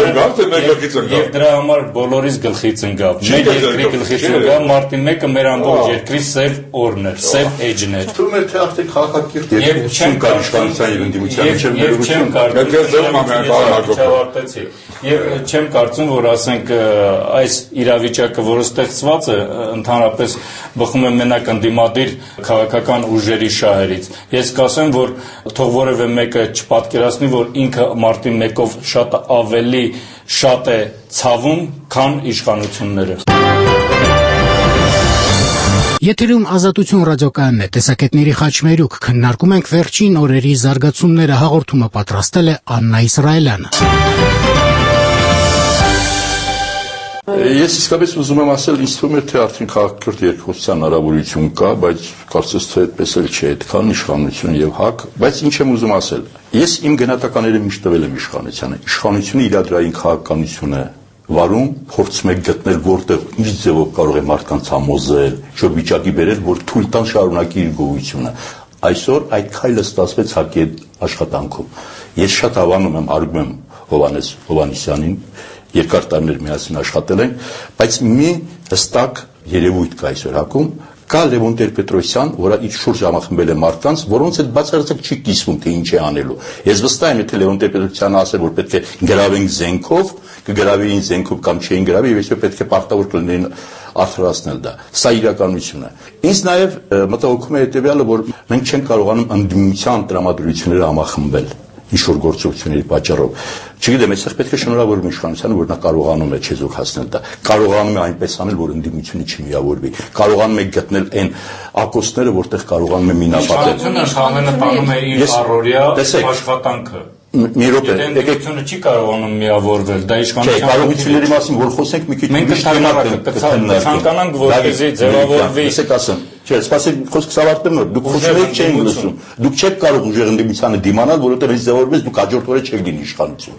Speaker 9: դրա համար բոլորիս գլխից ընկավ։ Մեր երկրի գլխից ընկավ մարտի մեկը մեր ամբողջ երկրի սև օրն էր, սև էջն էր։
Speaker 11: Թվում է թե արդեն քաղաքակիրթ եւ չեմ կար իշխանության եւ ընդդիմության միջեւ
Speaker 9: Եվ չեմ կարծում, որ ասենք այս իրավիճակը, որը ստեղծված է, ընդհանրապես բխում է մենակ ընդդիմադիր քաղաքական ուժերի շահերից։ Ես կասեմ, որ թող որևէ մեկը չպատկերացնի, որ ինքը մարտի մեկով շատ ավելի շատ է ցավում, քան իշխանությունները։
Speaker 1: Եթերում Ազատություն ռադիոկայանն է, տեսակետների խաչմերուկ, քննարկում ենք վերջին օրերի զարգացումները, հաղորդումը պատրաստել է Աննա Իսրայելյանը։
Speaker 11: Ես իսկապես ուզում եմ ասել, ինձ թվում է, թե արդեն քաղաքակիրթ երկխոսության հնարավորություն կա, բայց կարծես թե այդպես էլ չէ, այդքան իշխանություն եւ ՀԱԿ, բայց ինչ եմ ուզում ասել։ Ես իմ գնահատականները միշտ տվել եմ իշխանությանը։ Իշխանությունը իրադրային քաղաքականություն է վարում, փորձում է գտնել որտեղ ինչ ձևով կարող է մարդկանց համոզել, ինչ որ վիճակի բերել, որ թույլ տան շարունակի իր գոյությունը։ Այսօր այդ քայլը ստացվեց ՀԱԿ-ի աշխատանքում։ Ես շատ հավանում եմ, արում եմ Հովհաննես Հովհաննիսյանին, երկար տարիներ միասին աշխատել են, բայց մի հստակ երևույթ կա այսօր ՀԱԿ-ում, կա Լևոն Տեր-Պետրոսյան, որը իր շուրջ համախմբել է մարդկանց, որոնց հետ բացարձակ չի կիսվում, թե ինչ է անելու։ Ես վստահ եմ, եթե Լևոն Տեր-Պետրոսյանը ասել, որ պետք է գրավենք զենքով, կգրավեին զենքով կամ չէին գրավի, եւ այսօր պետք է պարտավոր կլինեն արդարացնել դա։ Սա իրականություն է։ Ինձ նաեւ մտահոգում է հետեւյալը, որ մենք չենք կարողանում ընդդիմության տրամադրությունները համախմբել ինչ-որ գործողությունների պատճառով։ Չգիտեմ, այստեղ պետք է շնորհավորում իշխանությանը, որ նա կարողանում է չեզոք հասնել դա։ Կարողանում է այնպես անել, որ ընդդիմությունը չմիավորվի։ Կարողանում է գտնել այն ակոսները, որտեղ կարողանում է մինապատել։
Speaker 9: Իշխանությունը ամենը տանում է իր առօրյա աշխատանքը։
Speaker 11: Մի րոպե,
Speaker 9: եկեք չի կարողանում միավորվել, դա իշխանության
Speaker 11: կարողությունների մասին որ խոսենք մի քիչ
Speaker 9: մենք կցանկանանք, որ ձևավորվի,
Speaker 11: ասեմ Չէ, սպասեք, խոսքս ավարտեմ նոր։ Դուք խոսում եք չեն լսում։ Դուք չեք կարող ուժեղ ընդդիմությանը դիմանալ, որովհետև այս ձևավորվեց դուք հաջորդ օրը չեք լինի իշխանություն։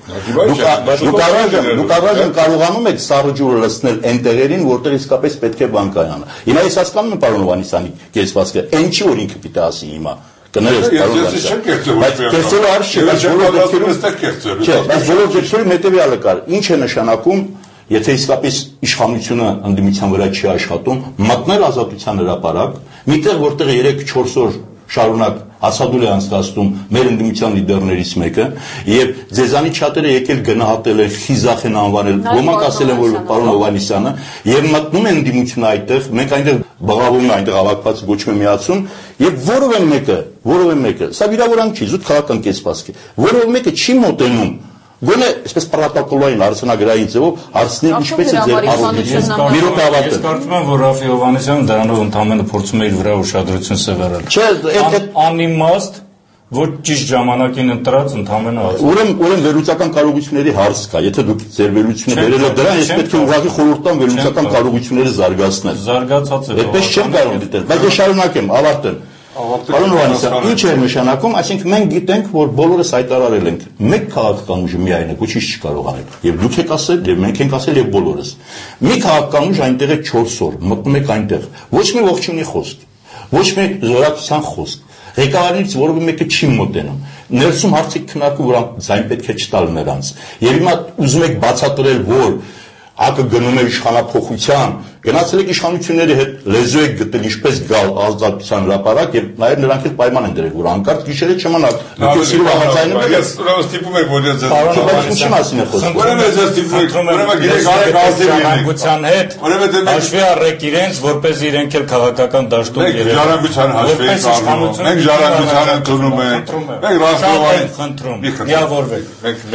Speaker 11: Դուք առայժմ դուք առայժմ կարողանում եք սառը ջուրը լցնել այն տեղերին, որտեղ իսկապես պետք է բան կայանա։ Հիմա ես հասկանում եմ պարոն Հովհաննիսյանի կեցվածքը, ինչի որ ինքը պիտի ասի հիմա։ Կներես պարոն Հովհաննիսյան։ Բայց կեցել արշի, բոլոր դեպքերում Չէ, բայց բոլոր դեպքերում հետեւյալը կար։ Ինչ է նշանակում Եթե իսկապես իշխանությունը ընդդիմության վրա չի աշխատում, մտնել ազատության հրապարակ, միտեղ որտեղ երեք-չորս օր շարունակ հացադուլ է անցկացնում մեր ընդդիմության լիդերներից մեկը, եւ ձեզանից շատերը եկել գնահատել են, խիզախ են անվանել, ոմանք ասել են, որ պարոն Հովհաննիսյանը, եւ մտնում են ընդդիմությունը այդտեղ, մենք այնտեղ բղավում ենք, այնտեղ հավաքված գոչում է միացում, եւ որովե մեկը, որովե մեկը, սա վիրավորանք չի, զուտ քաղաքական կեցվածք է, որովե մեկը չի մոտենում Գոնե, այսպես պրոտոկոլային հարցնագրային ձևով հարցնել ինչպես է ձեր առողջությունը։ Մի րոպե ավարտեմ։
Speaker 9: Ես կարծում եմ, որ Ռաֆի Հովհաննիսյանը դրանով ընդհանրապես փորձում է իր վրա ուշադրություն սևեռել։
Speaker 11: Չէ, այդ
Speaker 9: անիմաստ ոչ ճիշտ ժամանակին ընտրած ընդհանրապես հարց։
Speaker 11: Ուրեմն, ուրեմն վերլուծական կարողությունների հարց կա։ Եթե դուք ձեր վերլուծությունը վերել եք դրան, ես պետք է ուղղակի խորհուրդ տամ վերլուծական կարողությունները զարգացնել։
Speaker 9: Զարգացած է։
Speaker 11: Այդպես չեմ կարող դիտել, բայց ես շարունակեմ, ավարտեմ։ Պարոն Հովհաննիսյան, ինչ է նշանակում, այսինքն մենք գիտենք, որ բոլորս հայտարարել ենք, մեկ քաղաքական ուժը միայն է, ոչինչ չի կարող անել։ Եվ դուք եք ասել, եւ մենք ենք ասել եւ բոլորս։ Մի քաղաքական ուժ այնտեղ է չորս օր, մտնում եք այնտեղ։ Ոչ մի ողջունի խոսք, ոչ մի զորակցության խոսք։ Ղեկավարներից որևէ մեկը չի մոտենում։ Ներսում հարցիկ քննարկում, որ ձայն պետք է չտալ նրանց։ Եվ հիմա ուզում եք բացատրել, որ ՀԱԿ-ը գնում է իշխանափոխության, գնացել եք իշխանությունների հետ, լեզու եք գտել ինչպես գալ ազատության հրապարակ եւ նաեւ նրանք էլ պայման են դրել, որ անկարգ գիշերը չմնաք։ Դուք սիրում համաձայնում եք։
Speaker 10: Ես ուրեմն ստիպում եմ, որ ես ձեզ
Speaker 11: ինչի մասին է խոսքը։
Speaker 10: Ուրեմն ես ստիպում եմ, ուրեմն գիտեք արեք
Speaker 9: ազատության հետ։ Հաշվի առեք իրենց, որպես իրենք էլ քաղաքական դաշտում
Speaker 10: երեք։ Մենք ժառանգության հաշվի ենք առնում։ Մենք ժառանգության ընդունում ենք։ Մենք ռասկովային
Speaker 9: խնդրում։ Միավորվեք։
Speaker 10: Մենք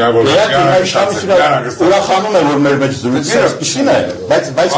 Speaker 10: միավորվենք։
Speaker 11: Ուրախանում եմ, որ մեր մեջ զրույցը ինչին է, բայց բայց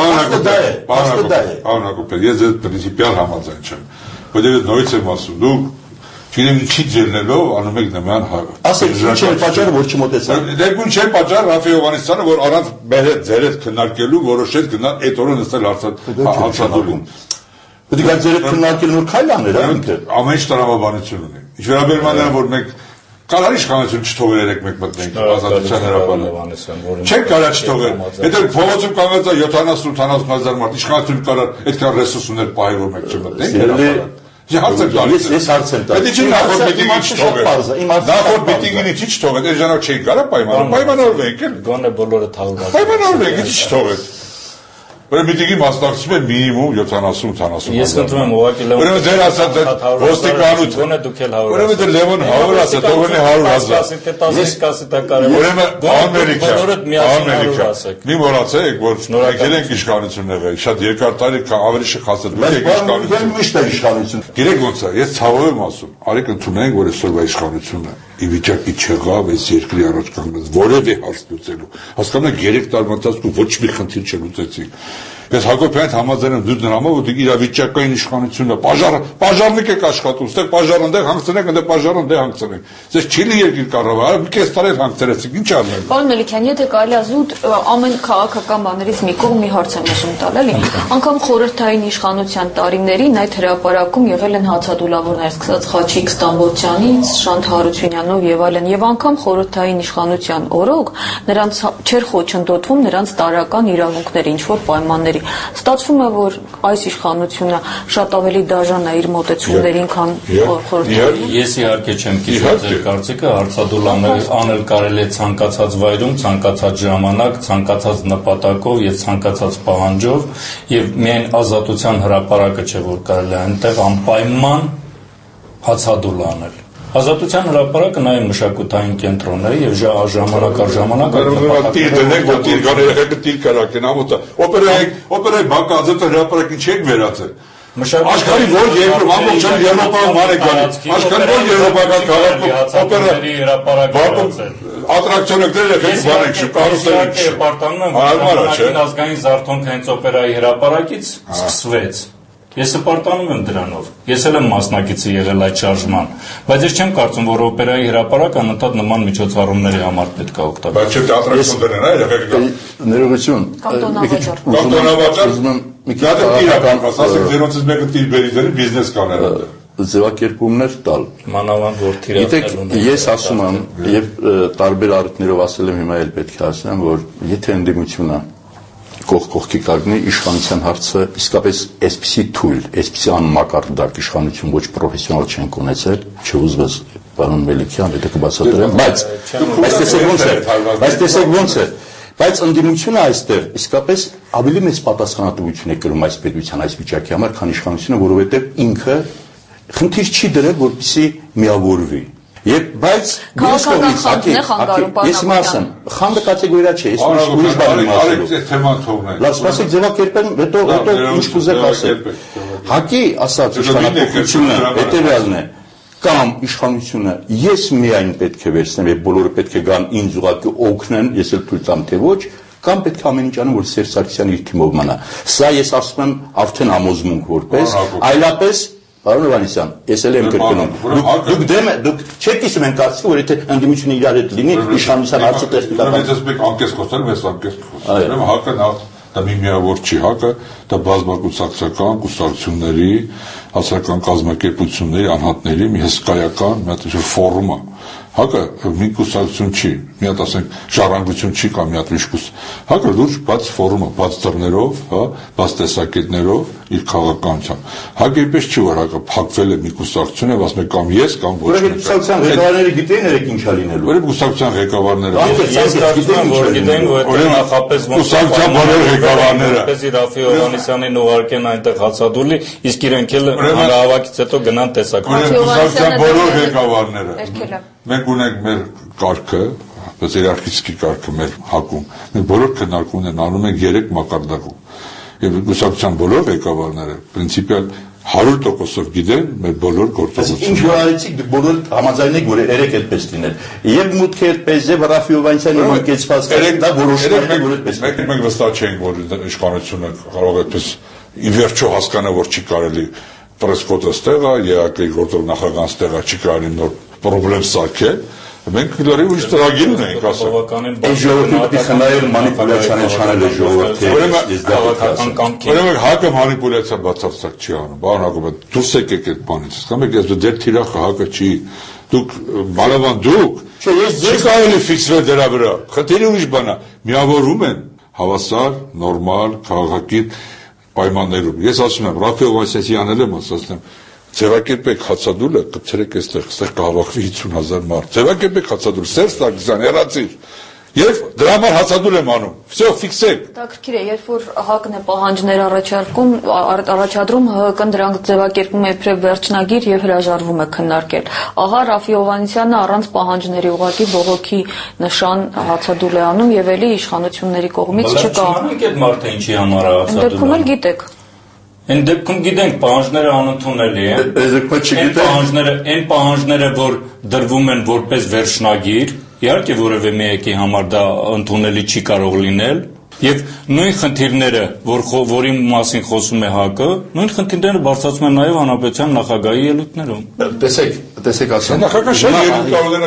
Speaker 10: Պարոն Հակոբյան, ես ձեզ պրինցիպիալ համաձայն չեմ, որտեղ ես նորից եմ ասում, դուք չգիտեմ ինչի ջերնելով անում եք նման
Speaker 11: ասեք ինչ է պատճառը, որ չմոտեցան։
Speaker 10: Ներքուն չէ պատճառ Ռաֆի Հովհաննիսյանը, որ առանց մեր հետ ձեր հետ քննարկելու որոշեց գնալ այդ օրը նստել հարցադուլում։
Speaker 11: Պետք է ձեր հետ քննարկել նոր քայլ անել, ինքը։
Speaker 10: Ամեն ինչ տրամաբանություն ունի։ Ինչ վերաբերում է որ մենք Կարար իշխանություն չթողել երեք մեկ մտնենք ազատության հրապարակ։ Չեք կարա չթողել։ Եթե փողոցում կանգնած է յոթանասուն-ութանասուն հազար մարդ իշխանություն կարար այդքան ռեսուրսներ պահել որ մենք չմտնենք հրապարակ։ Հարց եմ տալիս։
Speaker 11: Ես հարց եմ տալիս։
Speaker 10: Պետք է նախորդ միտինգին չթողել։ Նախորդ միտինգին չի չթողել։ Այս ժամանակ չէին կարա պայմանավորվել։ Պայմանավորվենք էլ։
Speaker 9: Գոնե բոլորը թաղված։
Speaker 10: Պայմանավորվենք, ինչի չթողել։ Ուրեմն միտինգի մասնակցում են մինիմում յոթանասուն-ութանասուն։
Speaker 9: Ես խնդրում եմ ուղղակի Լևոն։
Speaker 10: Ուրեմն ձեր ասած ոստիկանություն։
Speaker 9: Գոնե դուք էլ հարյուր։
Speaker 10: Ուրեմն դե Լևոն հարյուր ասա, թողնի հարյուր հազար։
Speaker 9: Ես կասի դա կարևոր։
Speaker 10: Ուրեմն Ամերիկա։
Speaker 9: Բոլորդ միասին հարյուր ասեք։
Speaker 10: Մի մոռացեք, որ եկել ենք իշխանություն եղել, շատ երկար տարի ավելի շփացել դուք եք իշխանություն։
Speaker 11: Միշտ է իշխանություն։
Speaker 10: Գիտեք ոնց է, ես ցավով եմ ասում, արեք ընդունենք, որ այսօրվա իշխանությունը ի վիճակի չեղավ այս երկրի առաջ կանգնած որևէ հարց լուծելու։ Հասկանում եք երեք տարի ընթացքում ոչ մի խնդիր չլուծեցիք։ Ես Հակոբյանից համաձայն եմ դուք նրամով որ դուք իրավիճակային իշխանությունը բաժար բաժարնիկ եք աշխատում, ստեղ բաժարը այնտեղ հանգցնեք, այնտեղ բաժարը այնտեղ հանգցնեք։ Ձեզ չիլի երկիր կառավարը, մի քիչ տարի հանգցրեցիք, ինչ արնել։
Speaker 8: Պարոն Մելիքյան, եթե կարելի է զուտ ամեն քաղաքական բաներից մի կողմ մի հարց եմ ուզում տալ, էլի։ Անկամ խորհրդային իշխանության տարիներին այդ հրապարակում եղել են հացադուլավորներ, սկսած Խաչիկ Ստամբոլցյանից, Շանթ Հարությունյանով եւ այլն, եւ անգամ խորհրդային իշխանության օրոք նրանց չէր խոչընդոտվում նրանց տարական իրավունքների ինչ որ պայմանների Ստացվում է, որ այս իշխանությունը շատ ավելի դաժան է իր մոտեցումներին, քան խորհրդային։
Speaker 9: Ես իհարկե չեմ կիսում ձեր կարծիքը, հարցադուլ անել կարելի է ցանկացած վայրում, ցանկացած ժամանակ, ցանկացած նպատակով եւ ցանկացած պահանջով, եւ միայն ազատության հրապարակը չէ, որ կարելի է այնտեղ անպայման հացադուլ անել։ Ազատության հրապարակը նաև մշակութային կենտրոն է եւ ժամանակ առ ժամանակ
Speaker 10: տիր դնենք, որ տիր կան երեխեքը տիր կարակեն ամոթը։ Օպերայի օպերայի բանկը ազատ հրապարակին չեք վերացել։ Աշխարհի որ երկրում ամբողջ Եվրոպայում արեկան, աշխարհի որ եվրոպական քաղաքում օպերայի հրապարակը ատրակցիոններ եք բանեք շփարուսել
Speaker 9: դեպարտանում եմ, որ ազգային զարթոնք հենց օպերայի հրապարակից սկսվեց։ Ես հպարտանում եմ դրանով։ Ես էլ եմ մասնակիցը եղել այդ շարժման, բայց ես չեմ կարծում, որ օպերայի հրապարակը անընդհատ նման միջոցառումների համար պետք է օգտագործել։
Speaker 10: Բայց չէ՞ ատրակցիոն դրան, այլ եղեք։
Speaker 11: Ներողություն։
Speaker 8: Կանտոնավաճառ։
Speaker 10: Կանտոնավաճառ։
Speaker 11: մի քիչ
Speaker 10: իրական, ասենք զերոից մեկը տիր բերի դերի բիզնես կաներ այնտեղ։
Speaker 11: Ձևակերպումներ տալ։
Speaker 9: Մանավանդ որ թիրախներուն։
Speaker 11: Ես ասում եմ եւ տարբեր առիթներով ասել եմ, հիմա էլ պետք է ասեմ, որ եթե ընդդիմությունը կողք կողքի կարգնի իշխանության հարցը իսկապես այսպիսի թույլ, այսպիսի անմակարդակ իշխանություն ոչ պրոֆեսիոնալ չենք ունեցել, չուզվեց պարոն Մելիքյան, եթե կբացատրեմ, բայց այս տեսեք ոնց է, բայց տեսեք ոնց է, բայց ընդդիմությունը այստեղ իսկապես ավելի մեծ պատասխանատվություն է կրում այս պետության այս վիճակի համար, քան իշխանությունը, որովհետեւ ինքը խնդիր չի դրել, որպեսզի միավորվի։ Եվ բայց
Speaker 8: քաղաքական խնդիրն է խանգարում
Speaker 11: ես հիմա ասեմ, խանդը կատեգորիա չէ, ես ուրիշ բան եմ ասելու։
Speaker 10: Արեք թեման թողնենք։
Speaker 11: Լավ, սպասեք ձևակերպեմ, հետո հետո ինչ կուզեք ասել։ Հակի ասած իշխանությունը հետևյալն է, կամ իշխանությունը ես միայն պետք է վերցնեմ եւ բոլորը պետք է գան ինձ ուղղակի օգնեն, ես էլ թույլ տամ թե ոչ, կամ պետք է ամեն ինչ անեմ, որ Սերժ Սարգսյանը իր թիմով մնա։ Սա ես ասում եմ արդեն համոզմունք որպես, այլապես Պարոն Հովհաննիսյան, ես էլ եմ կրկնում։ Դուք դեմ դուք չեք իսում են կարծիք, որ եթե ընդդիմությունը իրար հետ լինի, իշխանության հարցը տեխնիկական։
Speaker 10: Ես մեկ անկես խոսել, ես անկես խոսել։ Ուրեմն հակը դա մի միավոր չի, հակը դա բազմակուսակցական կուսակցությունների, հասարակական կազմակերպությունների, անհատների մի հսկայական մի հատ ֆորում է։ Հակը մի կուսակցություն չի, մի հատ ասենք ժառանգություն չի կամ մի հատ ուրիշ կուս։ Հակը լուրջ բաց ֆորում է, բաց դռներով, հա, բաց տեսակետներով իր քաղաքականությամբ։ Հակը իպես չի որ հակը փակվել է մի կուսակցություն եւ ասում է կամ ես կամ ոչ
Speaker 11: մեկ։ Կուսակցության ղեկավարները գիտեն երեք ինչ է լինելու։
Speaker 10: Ուրեմն կուսակցության ղեկավարները։
Speaker 9: Ես կարծում եմ որ գիտեն որ նախապես
Speaker 10: կուսակցության բոլոր ղեկավարները
Speaker 9: պես Ռաֆի Հովհաննիսյանին ուղարկեն այնտեղ հացադուլի, իսկ իրենք էլ հանրահավաքից հետո գնան տեսակետը։
Speaker 10: Կուսակցության բոլոր ղեկավարները։ Մենք ունենք մեր կարգը, բայց իերարխիական կարգը մեր հակում։ Մենք բոլոր քննարկումներն անում ենք երեք մակարդակում։ Եվ կուսակցության բոլոր ղեկավարները պրինցիպիալ հարյուր տոկոսով գիտեն մեր բոլոր գործողությունները։
Speaker 11: Ինչ որ արեցիք դուք բոլոր համաձայն եք, որ երեք այդպես լինել։ Եվ մուտքը այդպես է, Ռաֆի Հովհաննիսյանի մակեցված կարգը դա որոշվում է, որ այդպես։
Speaker 10: Մենք մենք վստահ չենք, որ իշխանությունը կարող է այդպես ի վերջո հասկանա, որ չի կարելի պրեսկոտը ստեղ է, ԵԱԿ-ի գործող նախագահան ստեղ է, չի կարելի նոր պրոբլեմ սարքել։ Մենք լրիվ ուրիշ ծրագիր ունենք, ասենք։
Speaker 11: Այս ժողովուրդի խնայել մանիպուլյացիաներ չանել է ժողովրդի։
Speaker 10: Ուրեմն հակը մանիպուլյացիա բացարձակ չի անում։ Բարոն Հակոբյան, դուրս եկեք այդ բանից։ Կամ եք ես դեր թիրախը հակը չի։ Դուք բանավան դուք։ Չէ, ես ձեր կարելի ֆիքսվել դրա վրա։ Խնդիրը ուրիշ բան է։ Միավորում են հավասար, նորմալ, քաղաքակիր պայմաններում։ Ես ասում եմ, Ռաֆի Հովհաննիսյանն էլ եմ ասում, ձևակերպեք հացադուլը, կցրեք այստեղ, այստեղ կհավաքվի հինգ հազար մարդ։ Ձևակերպեք հացադուլը, Սերժ Սարգսյան, հեռացիր։ Եվ դրա համար հացադուլ եմ անում։ Всё, ֆիքսեք։
Speaker 8: Հետաքրքիր է, երբ որ ՀԱԿ-ն է պահանջներ առաջարկում, առաջադրում, ՀՀԿ-ն դրանք ձևակերպում է իբրև վերջնագիր եւ հրաժարվում է քննարկել։ Ահա Ռաֆի Հովհաննիսյանը առանց պահանջների ուղղակի բողոքի նշան հացադուլ է անում եւ էլի իշխանությունների կողմից չկա։
Speaker 9: Չգիտեք այդ մարդը ինչի համար է հացադուլ։
Speaker 8: Դեպքում էլ գիտեք։
Speaker 9: Այն դեպքում գիտենք պահանջները անընդունելի են։
Speaker 11: Այս դեպքում չգիտենք։
Speaker 9: Պահանջները, այն պահանջները, որ դրվում են որպես վերջնագիր, իհարկե որևէ մեկի համար դա ընդունելի չի կարող լինել, եւ նույն խնդիրները, որ որի մասին խոսում է ՀԱԿ-ը, նույն խնդիրները բարձրացում են նաեւ հանրապետության նախագահի ելույթներում։
Speaker 11: Տեսեք, տեսեք ասեմ։
Speaker 10: Նախագահ շատ ելույթ կարող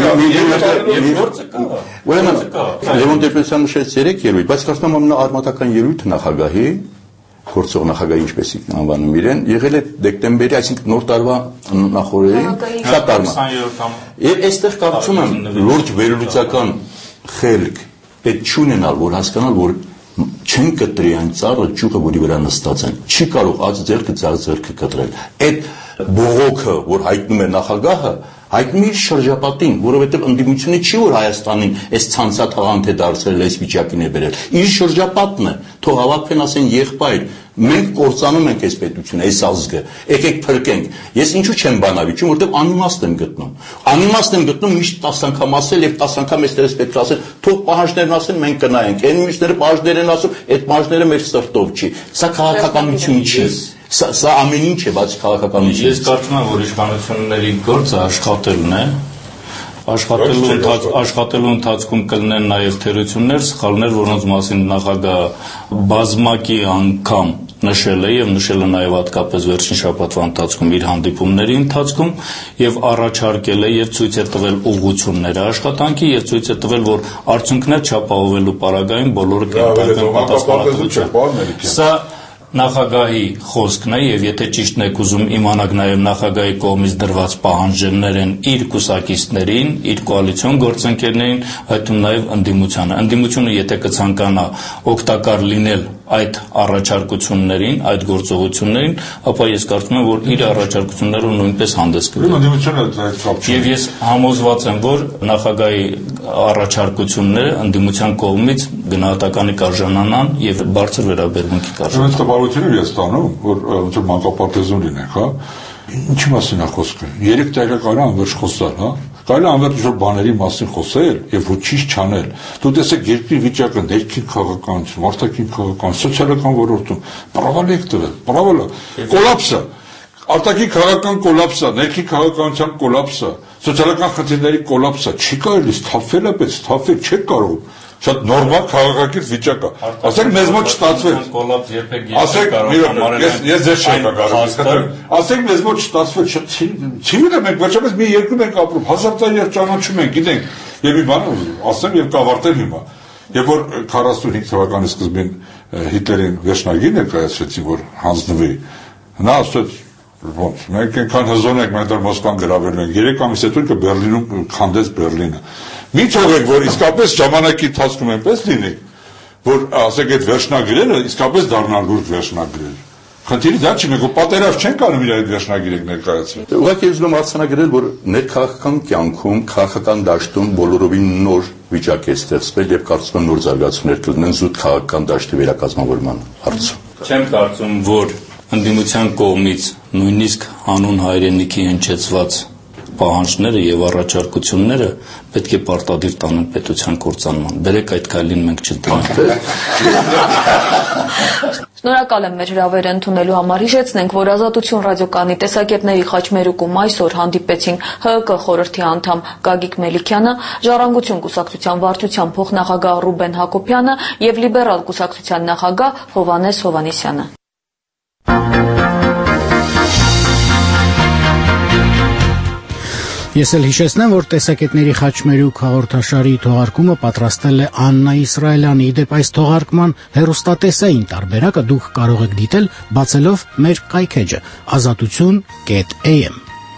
Speaker 10: է
Speaker 9: եւ գործը կա։
Speaker 11: Ուրեմն Լևոն Տեր-Պետրոսյանը նշեց երեք ելույթ, բայց կարծում եմ ամենաարմատական ելույթը նախագահի գործող նախագահի ինչպես անվանում իրեն, եղել է դեկտեմբերի, այսինքն նոր տարվա նախորդին, շատ տարվա։ Եվ այստեղ կարծում եմ լուրջ վերլուծական խելք պետք չունենալ, որ հասկանալ, որ չեն կտրի այն ծառը ճյուղը, որի վրա նստած են։ Չի կարող աջ ձեռքը ձախ ձեռքը կտրել։ Այդ բողոքը, որ հայտնում է նախագահը, հայտնում է շրջապատին, որովհետև ընդդիմությունը չի որ Հայաստանին այս ցանցաթաղանթ է դարձրել, այս վիճակին է բերել։ Իր շրջապատն է, թող հավաքվեն ասեն եղբայր, մենք կործանում ենք այս պետությունը, այս ազգը, եկեք փրկենք։ Ես ինչու չեմ բանավիճում, որովհետև անիմաստ եմ գտնում։ Անիմաստ եմ գտնում միշտ տասը անգամ ասել եւ տասը անգամ էստերս պետք է ասել, թող պահանջներն ասեն, մենք կնայենք։ Այն մյուսները պահանջներ են ասում, այդ պահանջները մեր սրտով չի։ Սա քաղաքականություն չի։ Սա սա ամեն ինչ է, բացի քաղաքականությունից։
Speaker 9: Ես կարծում եմ, որ իշխանությունների գործը աշխատելն է, աշխատելու ընթաց աշխատելու ընթացքում կլինեն նաև թերություններ, սխալներ, որոնց մասին նախագահ բազմակի անգամ նշել է եւ նշել է նաև հատկապես վերջին շաբաթվա ընթացքում իր հանդիպումների ընթացքում եւ առաջարկել է եւ ցույց է տվել ուղղությունները աշխատանքի եւ ցույց է տվել, որ արդյունքներ չապահովելու պարագային բոլորը կենտրոնական պատասխանատվություն։ Սա նախագահի խոսքն է եւ եթե ճիշտն եք ուզում իմանաք նաեւ նախագահի կողմից դրված պահանջներ են իր կուսակիցներին, իր կոալիցիոն գործընկերներին, այդտեղ նաեւ ընդդիմությանը։ Ընդդիմությունը եթե կցանկանա օգտակար լինել այդ առաջարկություններին, այդ գործողություններին, ապա ես կարծում եմ, որ իր առաջարկությունները նույնպես հանդես կգա։ Եվ ես համոզված եմ, որ նախագահի առաջարկությունները ընդդիմության կողմից գնահատականի կարժանանան եւ բարձր վերաբերմունքի կարժանանան։
Speaker 10: Տպավորություններ ես տանում, որ ոնց որ մանկապարտեզում լինենք, հա։ Ինչի մասին է խոսքը։ Երեք տարի կարա անverջ խոսալ, հա։ Կարելի անverջ ինչ-որ բաների մասին խոսել եւ ոչինչ չանել։ Դու տեսեք երկրի վիճակը, ներքին քաղաքականություն, արտաքին քաղաքականություն, սոցիալական ոլորտում, պրավալ եք տվել, պրավալը, կոլապսը, արտաքին քաղաքական կոլապսը, ներքին քաղաքականության կոլապսը, սոցիալական խնդիրների կոլապսը, չի կարելի սթափվել է, պես սթափվել չեք կարող։ Շատ նորմալ քաղաքակիրթ վիճակ է։ Ասեք մեզ մոտ չստացվեց։ Ասեք, ես ես ձեզ չեմ կարող։ Ասեք մեզ մոտ չստացվեց, չի լինի մենք վերջապես մի երկրում ենք ապրում, հազար տարի երբ ճանաչում ենք, գիտենք։ Եվ մի բան ասեմ եւ կավարտեմ հիմա։ Երբ որ քառասունհինգ թվականի սկզբին Հիտլերին վերջնագիր ներկայացրեցին, որ հանձնվի, նա ասաց ոնց մենք այնքան հզոր ենք, մենք դեռ Մոսկվան գրավելու ենք։ երեք ամիս հետո ինքը Բերլինում քանդեց Բերլինը։ Մի թողեք, որ իսկապես ժամանակի ընթացքում այնպես լինի, որ ասեք այդ վերջնագրերը իսկապես դառնան լուրջ վերջնագրեր։ Խնդիրը դա չի, մենք պատերազմ չենք անում իր այդ վերջնագրերը ներկայացնել։
Speaker 11: Ուղղակի ուզում արձանագրել, որ ներքաղաքական կյանքում, քաղաքական դաշտում բոլորովին նոր վիճակ է ստեղծվել եւ կարծում եմ նոր զարգացումներ կլինեն զուտ քաղաքական դաշտի վերակազմավորման հարցում։
Speaker 9: Չեմ կարծում, որ ընդդիմության կողմից նույնիսկ հանուն հայրենիքի հնչեցված պահանջները եւ առաջարկությունները պետք է պարտադիր տանեն պետության կործանման։ Բերեք այդ քայլին մենք չընտրենք։
Speaker 8: Շնորհակալ եմ մեր հրավերը ընդունելու համար։ Հիշեցնենք, որ Ազատություն ռադիոկայանի տեսակետների խաչմերուկում այսօր հանդիպեցին ՀՀԿ խորհրդի անդամ Գագիկ Մելիքյանը, Ժառանգություն կուսակցության վարչության փոխնախագահ Ռուբեն Հակոբյանը եւ Լիբերալ կուսակցության նախագահ Հովհաննես Հովհաննիսյանը։
Speaker 1: Ես էլ հիշեցնեմ, որ տեսակետների խաչմերուկ հաղորդաշարի թողարկումը պատրաստել է Աննա Իսրայելյանի։ Իդեպ այս թողարկման հեռուստատեսային տարբերակը դուք կարող եք դիտել բացելով մեր կայքէջը ազատություն կետ էյ էմ։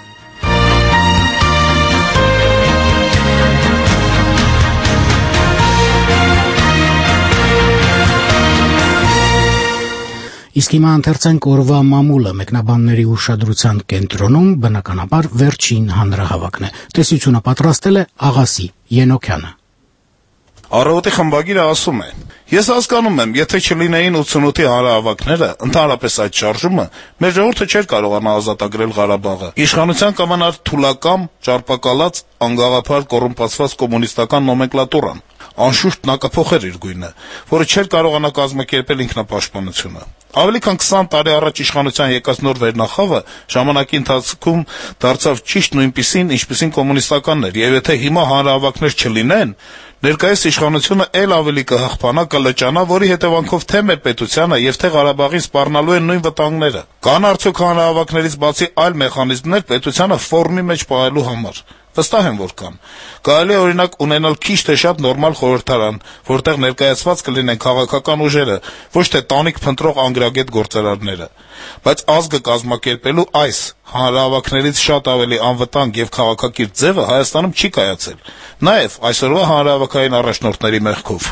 Speaker 1: Իսկ հիմա ընթերցենք օրվա մամուլը մեկնաբանների ուշադրության կենտրոնում բնականաբար վերջին հանրահավաքն է։ Տեսությունը պատրաստել է Աղասի Ենոքյանը։
Speaker 12: Առավոտի խմբագիրը ասում է. Ես հասկանում եմ, եթե չլինեին ութսունութի հանրահավաքները, ընդհանրապես այդ շարժումը, մեր ժողովուրդը չէր կարողանա ազատագրել Ղարաբաղը։ Իշխանության կամանար թուլակամ, ճարպակալած, անգաղափար կոռումպացված կոմունիստական նոմենկլատուրան։ Անշուշտ նա կփոխեր իր գույնը, որը չէր կարողանա կազմակերպել ինքնապաշտպանությունը։ Ավելի քան քսան տարի առաջ իշխանության եկած նոր վերնախավը ժամանակի ընթացքում դարձավ ճիշտ նույնպիսին, ինչպիսին կոմունիստականներ, եւ եթե հիմա հանրահավաքներ չլինեն, ներկայիս իշխանությունը ել ավելի կհղփանա, կլճանա, որի հետևանքով թե մեր պետությանը եւ թե Ղարաբաղին սպառնալու են նույն վտանգները։ Կան արդյոք հանրահավաքներից բացի այլ մեխանիզմներ պետությանը ֆորմի մեջ պահելու համար։ Վստահ եմ, որ կան։ Կարելի է օրինակ ունենալ քիչ թե շատ նորմալ խորհրդարան, որտեղ ներկայացված կլինեն քաղաքական ուժերը, ոչ թե տանիք փնտրող անգրագետ գործարարները։ Բայց ազգը կազմակերպելու այս հանրահավաքներից շատ ավելի անվտանգ եւ քաղաքակիրթ ձևը Հայաստանում չի կայացել։ Նաեւ այսօրվա հանրահավաքային առաջնորդների մեղքով։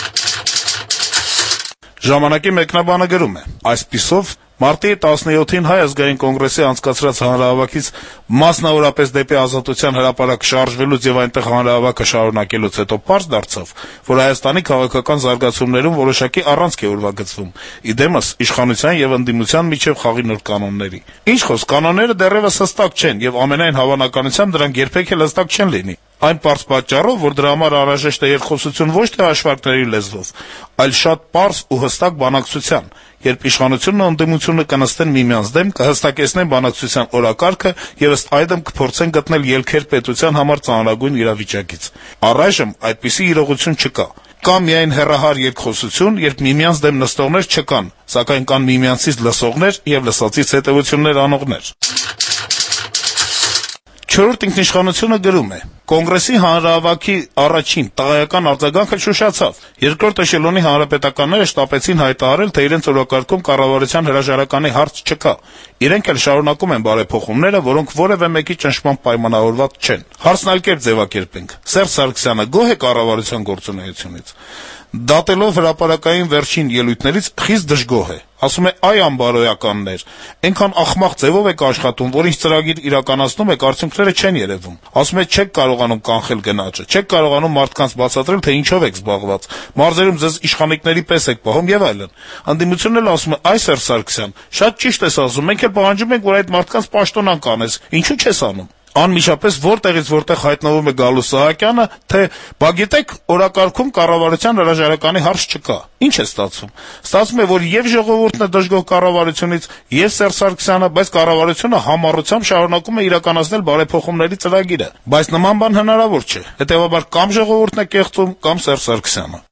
Speaker 12: Ժամանակի մեկնաբանը գրում է. այսպիսով մարտի տասնյոթին Հայ ազգային կոնգրեսի անցկացրած հանրահավաքից մասնավորապես դեպի Ազատության հրապարակ շարժվելուց եւ այնտեղ հանրահավաքը շարունակելուց հետո պարզ դարձավ, որ Հայաստանի քաղաքական զարգացումներում որոշակի առանցք է ուրվագծվում, իդեմս իշխանության եւ ընդդիմության միջև խաղի նոր կանոնների։ Ինչ խոսք, կանոնները դեռևս հստակ չեն եւ ամենայն հավանականությամբ դրանք երբեք էլ հստակ չեն լինի։ Այն պարզ պատճառով, որ դրա համար անհրաժեշտ է երկխոսություն ոչ թե հաշվարկների լեզվով, այլ շատ պարզ ու հստակ բանակցության, երբ իշխանությունն ու ընդդիմությունը կնստեն միմյանց դեմ, կհստակեցնեն բանակցության օրակարգը եւ ըստ այդմ կփորձեն գտնել ելքեր պետության համար ծանրագույն իրավիճակից։ Առայժմ այդպիսի իրողություն չկա։ Կա միայն հեռահար երկխոսություն, երբ միմյանց դեմ նստողներ չկան, սակայն կան միմյանցից լսողներ եւ լսածից հետեւություններ անողներ։ Չորրորդ ինքնիշխանությունը գրում է. Կոնգրեսի հանրահավաքի առաջին տղայական արձագանքը շուշացավ։ Երկրորդ էշելոնի հանրապետականները շտապեցին հայտարարել, թե իրենց օրակարգում կառավարության հրաժարականի հարց չկա։ Իրենք էլ շարունակում են բարեփոխումները, որոնք որևէ մեկի ճնշմամբ պայմանավորված չեն։ Հարցն այլ կերպ ձևակերպենք. Սերժ Սարգսյանը գոհ է կառավարության գործունեությունից։ Դատելով հրապարակային վերջին ելույթներից խիստ դժգոհ է։ Ասում է՝ այ անբարոյականներ, այնքան ախմախ ձևով եք աշխատում, որ ինչ ծրագիր իրականացնում եք, արդյունքները չեն երևում։ Ասում է՝ չեք կարողանում կանխել գնաճը, չեք կարողանում մարդկանց բացատրել, թե ինչով եք զբաղված, մարզերում ձեզ իշխանիկների պես եք պահում եւ այլն։ Անդիմությունն էլ ասում է՝ այ Սերժ Սարգսյան, շատ ճիշտ ես ասում, մենք էլ պահանջում ենք, որ այդ մարդկանց պաշտոնանկ անես, ինչու՞ չես անում։ Անմիջապես որտեղից որտեղ հայտնվում է Գալու Սահակյանը, թե բա գիտեք, օրակարգում կառավարության հրաժարականի հարց չկա։ Ինչ է ստացվում։ Ստացվում է, որ եւ ժողովուրդն է դժգոհ կառավարությունից, եւ Սերժ Սարգսյանը, բայց կառավարությունը համառությամբ շարունակում է իրականացնել բարեփոխումների ծրագիրը։ Բայց նման բան հնարավոր չէ։ Հետեւաբար կամ ժողովուրդն է կեղծում, կամ Սերժ Սարգսյանը։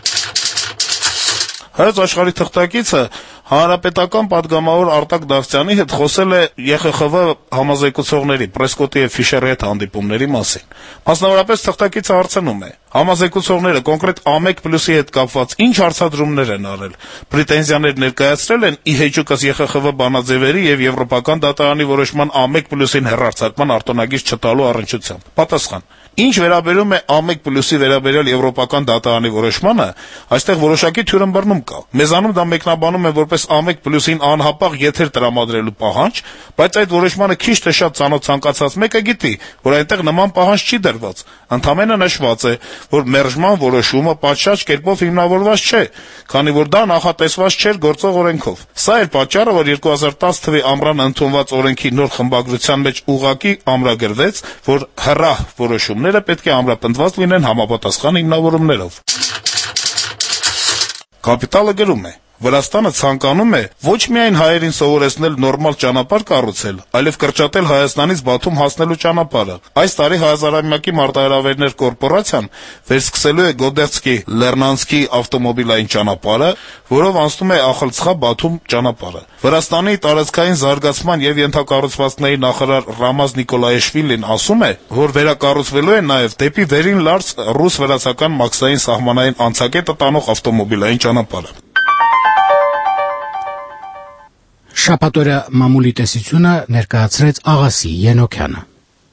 Speaker 12: Հայոց աշխարհի թղթակիցը հանրապետական պատգամավոր Արտակ Դավթյանի հետ խոսել է Ե Խ Խ Վ համազեկուցողների Պրեսկոտի եւ Ֆիշերի հետ հանդիպումների մասին։ Մասնավորապես թղթակիցը հարցնում է. համազեկուցողները կոնկրետ A մեկ պլյուսի հետ կապված ինչ հարցադրումներ են արել, պրետենզիաներ ներկայացրել են ի հեճուկս Ե Խ Խ Վ բանաձևերի եւ Եվրոպական դատարանի որոշման A մեկ պլյուսին հեռարձակման արտոնագիր չտալու առնչությամբ։ Պատասխան. Ինչ վերաբերում է A մեկ պլյուսի վերաբերյալ Եվրոպական դատարանի որոշմանը, այստեղ որոշակի թյուրըմբռնում կա։ Մեզանում դա մեկնաբանում է որպես A մեկ պլյուսին անհապաղ եթեր տրամադրելու պահանջ, բայց այդ որոշմանը քիչ թե շատ ծանոթ ցանկացած մեկը գիտի, որ այնտեղ նման պահանջ չի դրված։ Ընդամենը նշված է, որ մերժման որոշումը պատշաճ կերպով հիմնավորված չէ, քանի որ դա նախատեսված չէր գործող օրենքով։ Սա էր պատճառը, որ երկու հազար տասը թվականի ամռան ընդունված օրենքի նոր խմբագրության մեջ ուղղակի ամրագրվեց, որ հեռահ որոշումները պետք է ամրապնդված լինեն համապատասխան հիմնավորումներով։ Կապիտալը գրում է. Վրաստանը ցանկանում է ոչ միայն հայերին սովորեցնել նորմալ ճանապարհ կառուցել, այլև կրճատել Հայաստանից Բաթում հասնելու ճանապարհը։ Այս տարի Հայաստանամյակի մարտահրավերներ կորպորացիան վերսկսելու է Գոդերցկի Լեռնանսկի ավտոմոբիլային ճանապարհը, որով անցնում է Ախալցխա-Բաթում ճանապարհը։ Վրաստանի տարածքային զարգացման եւ ենթակառուցվածքների նախարար Ռամազ Նիկոլաեշվիլին ասում է, որ վերակառուցվելու է նաեւ դեպի վերին լարց ռուս-վրացական մաքսային սահմանային անցակետը տանող ավտոմոբիլային ճանապարհը։
Speaker 1: Շաբաթօրյա մամուլի տեսությունը ներկայացրեց Աղասի Ենոքյանը։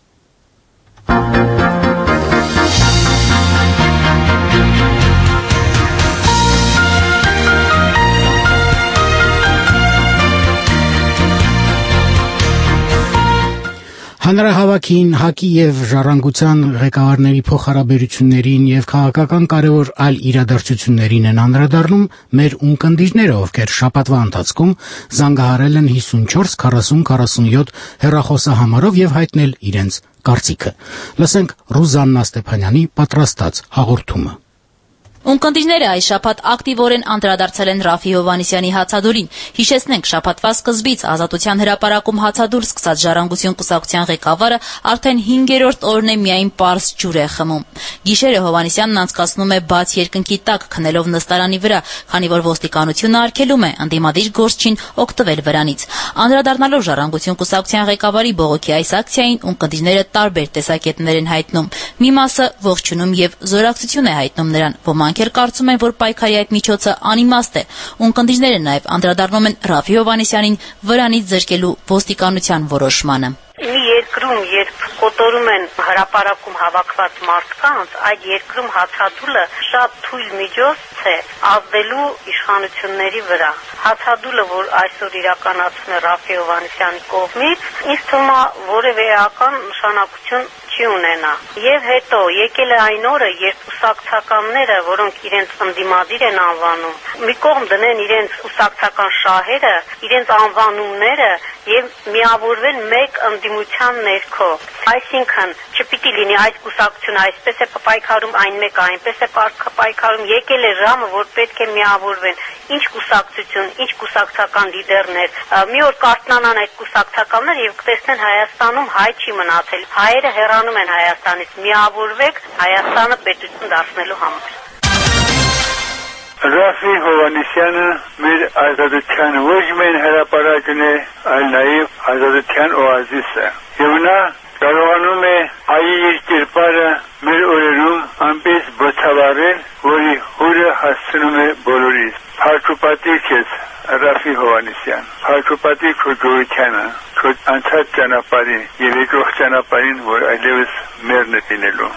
Speaker 1: Հանրահավաքին, ՀԱԿ-ի եւ Ժառանգության ղեկավարների փոխհարաբերություններին եւ քաղաքական կարեւոր այլ իրադարձություններին են անդրադառնում մեր ունկնդիրները, ովքեր շաբաթվա ընթացքում զանգահարել են հիսունչորս քառասուն քառասունյոթ հեռախոսահամարով եւ հայտնել իրենց կարծիքը։ Լսենք Ռուզաննա Ստեփանյանի պատրաստած հաղորդումը։
Speaker 13: Ունկնդիրները այս շաբաթ ակտիվորեն անդրադարձել են Ռաֆի Հովհաննիսյանի հացադուլին։ Հիշեցնենք, շաբաթվա սկզբից Ազատության հրապարակում հացադուլ սկսած Ժառանգություն կուսակցության ղեկավարը արդեն հինգերորդ օրն է միայն պարզ ջուր է խմում։ Գիշերը Հովհաննիսյանն անցկացնում է բաց երկնքի տակ, քնելով նստարանի վրա, քանի որ ոստիկանությունը արգելում է ընդդիմադիր գործչին օգտվել վրանից։ Անդրադառնալով Ժառանգություն կուսակցության ղեկավարի բողոքի այս ակցիային, ունկնդիրները տարբեր տեսակետներ են հայտնում։ Մի մասը ողջունում եւ զորակցություն է հայտնում նրան, ոմանք էլ կարծում են, որ պայքարի այդ միջոցը անիմաստ է։ Ունկնդիրները նաեւ անդրադառնում են Ռաֆի Հովհաննիսյանին վրանից զրկելու ոստիկանության որոշմանը։
Speaker 14: Մի երկրում, երբ կոտորում են հրապարակում հավաքված մարդկանց, այդ երկրում հացադուլը շատ թույլ միջոց է ազդելու իշխանությունների վրա։ Հացադուլը, որ այսօր իրականացվում է Ռաֆի Հովհաննիսյանի կողմից, ինձ թվում է որևէ էական նշանակություն չի ունենա։ Եվ հետո եկել է այն օրը, երբ ուսակցականները, որոնք իրենց ընդդիմադիր են անվանում, մի կողմ դնեն իրենց ուսակցական շահերը, իրենց անվանումները եւ միավորվեն մեկ ընդդիմության ներքո։ Այսինքն չպիտի լինի այս կուսակցությունը այսպես է պայքարում, այն մեկը այնպես է պայքարում, եկել է ժամը, որ պետք է միավորվեն ինչ կուսակցություն, ինչ կուսակցական լիդերներ։ Մի օր կարտնանան այդ կուսակցականները եւ կտեսնեն Հայաստանում հայ չի մնացել։ Հայերը հեռանում են Հայաստանից, միավորվեք Հայաստանը պետություն դարձնելու համար։
Speaker 15: Ռաֆի Հովհաննիսյանը մեր ազատության ոչ միայն հրապարակն է, այլ նաև ազատության օազիսը։ Եվ նա կարողանում է հայի իր կերպարը մեր օրերում այնպես բոցավառել, որի հուրը հասցնում է բոլորիս։ Փառքուպատիկ ես Ռաֆի Հովհաննիսյան, փառքուպատիկ քո գոյությանը, քո անցած ճանապարհին եւ եկող ճանապարհին, որ այլևս մերն է լինելու։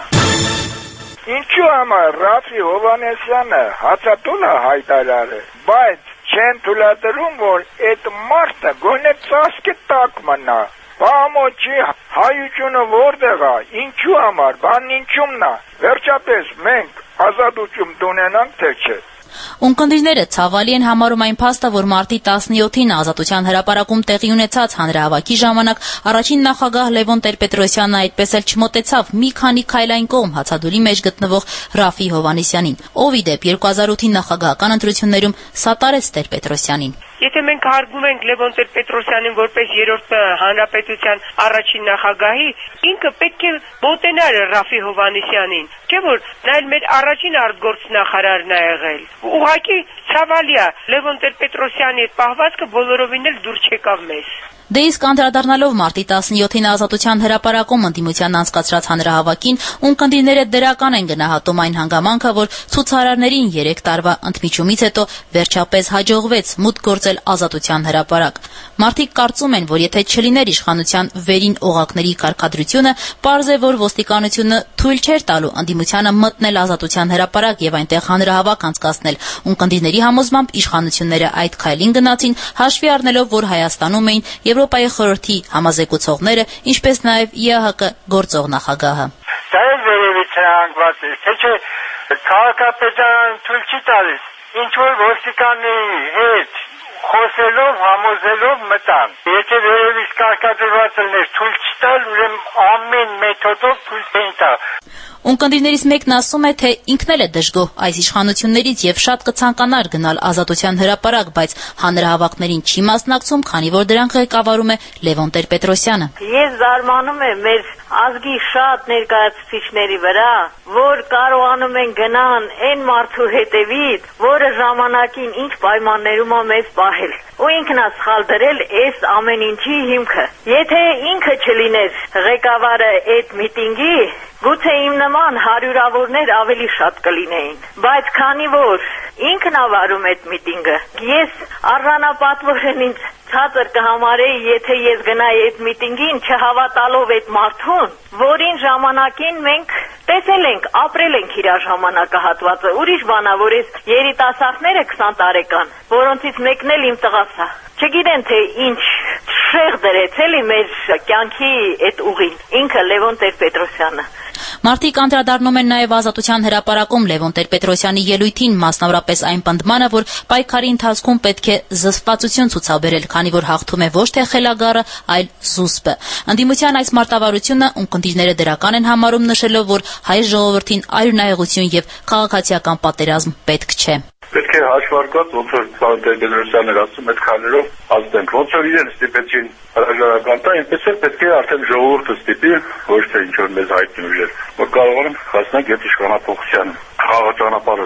Speaker 16: Ինչու համար Ռաֆի Հովհաննիսյանը հացատուն է հայտարարել, բայց չեն թույլատրում, որ այդ մարդը գոնե ծածկի տակ մնա։ Բամոջի հայությունը որտեղ է, ինչու համար, բանն ինչումն է։ Վերջապես մենք ազատություն ունենանք, թե չէ։
Speaker 13: Ունկնդիրները ցավալի են համարում այն փաստը, որ մարտի տասնյոթին Ազատության հրապարակում տեղի ունեցած հանրահավաքի ժամանակ առաջին նախագահ Լևոն Տեր-Պետրոսյանը այդպես էլ չմոտեցավ մի քանի քայլ այն կողմ հացադուլի մեջ գտնվող Ռաֆի Հովհաննիսյանին, ով ի դեպ երկու հազար ութի նախագահական ընտրություններում սատարեց Տեր-Պետրոսյանին։
Speaker 16: Եթե մենք հարգում ենք Լևոն Տեր-Պետրոսյանին որպես երրորդ հանրապետության առաջին նախագահի, ինքը պետք է մոտենար Ռաֆի Հովհաննիսյանին, չէ՞ որ նա էլ մեր առաջին արտգործնախարարն է եղել։ Ուղղակի ցավալի է, Լևոն Տեր-Պետրոսյանի պահվածքը բոլորովին էլ դուր չեկավ մեզ։
Speaker 13: Դե իսկ անդրադառնալով մարտի տասնյոթին Ազատության հրապարակում ընդդիմության անցկացրած հանրահավաքին, ունկնդիրները դրական են գնահատում այն հանգամանքը, որ ցուցարարներին երեք տարվա ընդմիջումից հետո վերջապես հաջողվեց մուտք գործել Ազատության հրապարակ։ Մարդիկ կարծում են, որ եթե չլիներ իշխանության վերին օղակների կարգադրությունը, պարզ է, որ ոստիկանությունը թույլ չէր տալու ընդդիմությանը մտնել Ազատության հրապարակ եւ այնտեղ հանրահավաք անցկացնել։ Ունկնդիրների համոզմամբ իշխանությունները այդ քայլին գնացին, հաշվի առնելով, որ Հայաստանում էին Եվրոպայի խորհրդի համազեկուցողները, ինչպես նաև ԵԱՀԿ գործող նախագահը։
Speaker 16: Դա էլ վերևից է հանգված է, թե չէ քաղաքապետարանը թույլ չի տալիս, ինչ որ ոստիկանների հետ խոսելով, համոզելով մտան։ Եթե վերևից կարգադրված լիներ թույլ չտալ, ուրեմն ամեն մեթոդով թույլ չէին տա։
Speaker 13: Ունկնդիրներից մեկն ասում է, թե ինքն էլ է դժգոհ այս իշխանություններից եւ շատ կցանկանար գնալ Ազատության հրապարակ, բայց հանրահավաքներին չի մասնակցում, քանի որ դրանք ղեկավարում է Լևոն Տեր-Պետրոսյանը։
Speaker 14: Ես զարմանում եմ մեր ազգի շատ ներկայացուցիչների վրա, որ կարողանում են գնան այն մարդու հետևից, որը ժամանակին ինչ պայմաններում է մեզ պահել։ Ու ինքն է սխալ դրել այս ամեն ինչի հիմքը։ Եթե ինքը չլիներ ղեկավարը այդ միտինգի, գուցե իմ նման հարյուրավորներ ավելի շատ կլինեին, բայց քանի որ ինքն ավարում այդ միտինգը, ես արժանապատվորեն ինձ ցածր կհամարեի, եթե ես գնայի այդ միտինգին, չհավատալով այդ մարդուն, որին ժամանակին մենք տեսել ենք, ապրել ենք իր ժամանակահատվածը։ Ուրիշ բան է, որ այս երիտասարդները քսան տարեկան, որոնցից մեկն էլ իմ տղաս է, չգիտեն թե ինչ շեղ դրեց էլի մեր կյանքի այդ ուղին, ինքը Լևոն Տեր-Պետրոսյանը։
Speaker 13: Մարդիկ անդրադառնում են նաև Ազատության հրապարակում Լևոն Տեր-Պետրոսյանի ելույթին, մասնավորապես այն պնդմանը, որ պայքարի ընթացքում պետք է զսպվածություն ցուցաբերել, քանի որ հաղթում է ոչ թե խելագարը, այլ զուսպը։ Ընդդիմության այս մարտավարությունը ունկնդիրները դրական են համարում, նշելով, որ հայ ժողովրդին արյունահեղություն եւ քաղաքացիական պատերազմ պետք չէ։
Speaker 17: Պետք է հաշվարկված, ոնց որ Տեր-Պետրոսյանն էր ասում, այդ քայլերով ազդենք, ոնց որ իրեն ստիպեցին հրաժարական տա, այնպես էլ պետք է արդեն ժողովուրդը ստիպի, ոչ թե ինչ որ մեզ հայտնի ուժեր, որ կարողանանք հասնել այդ իշխանապողության խաղաղ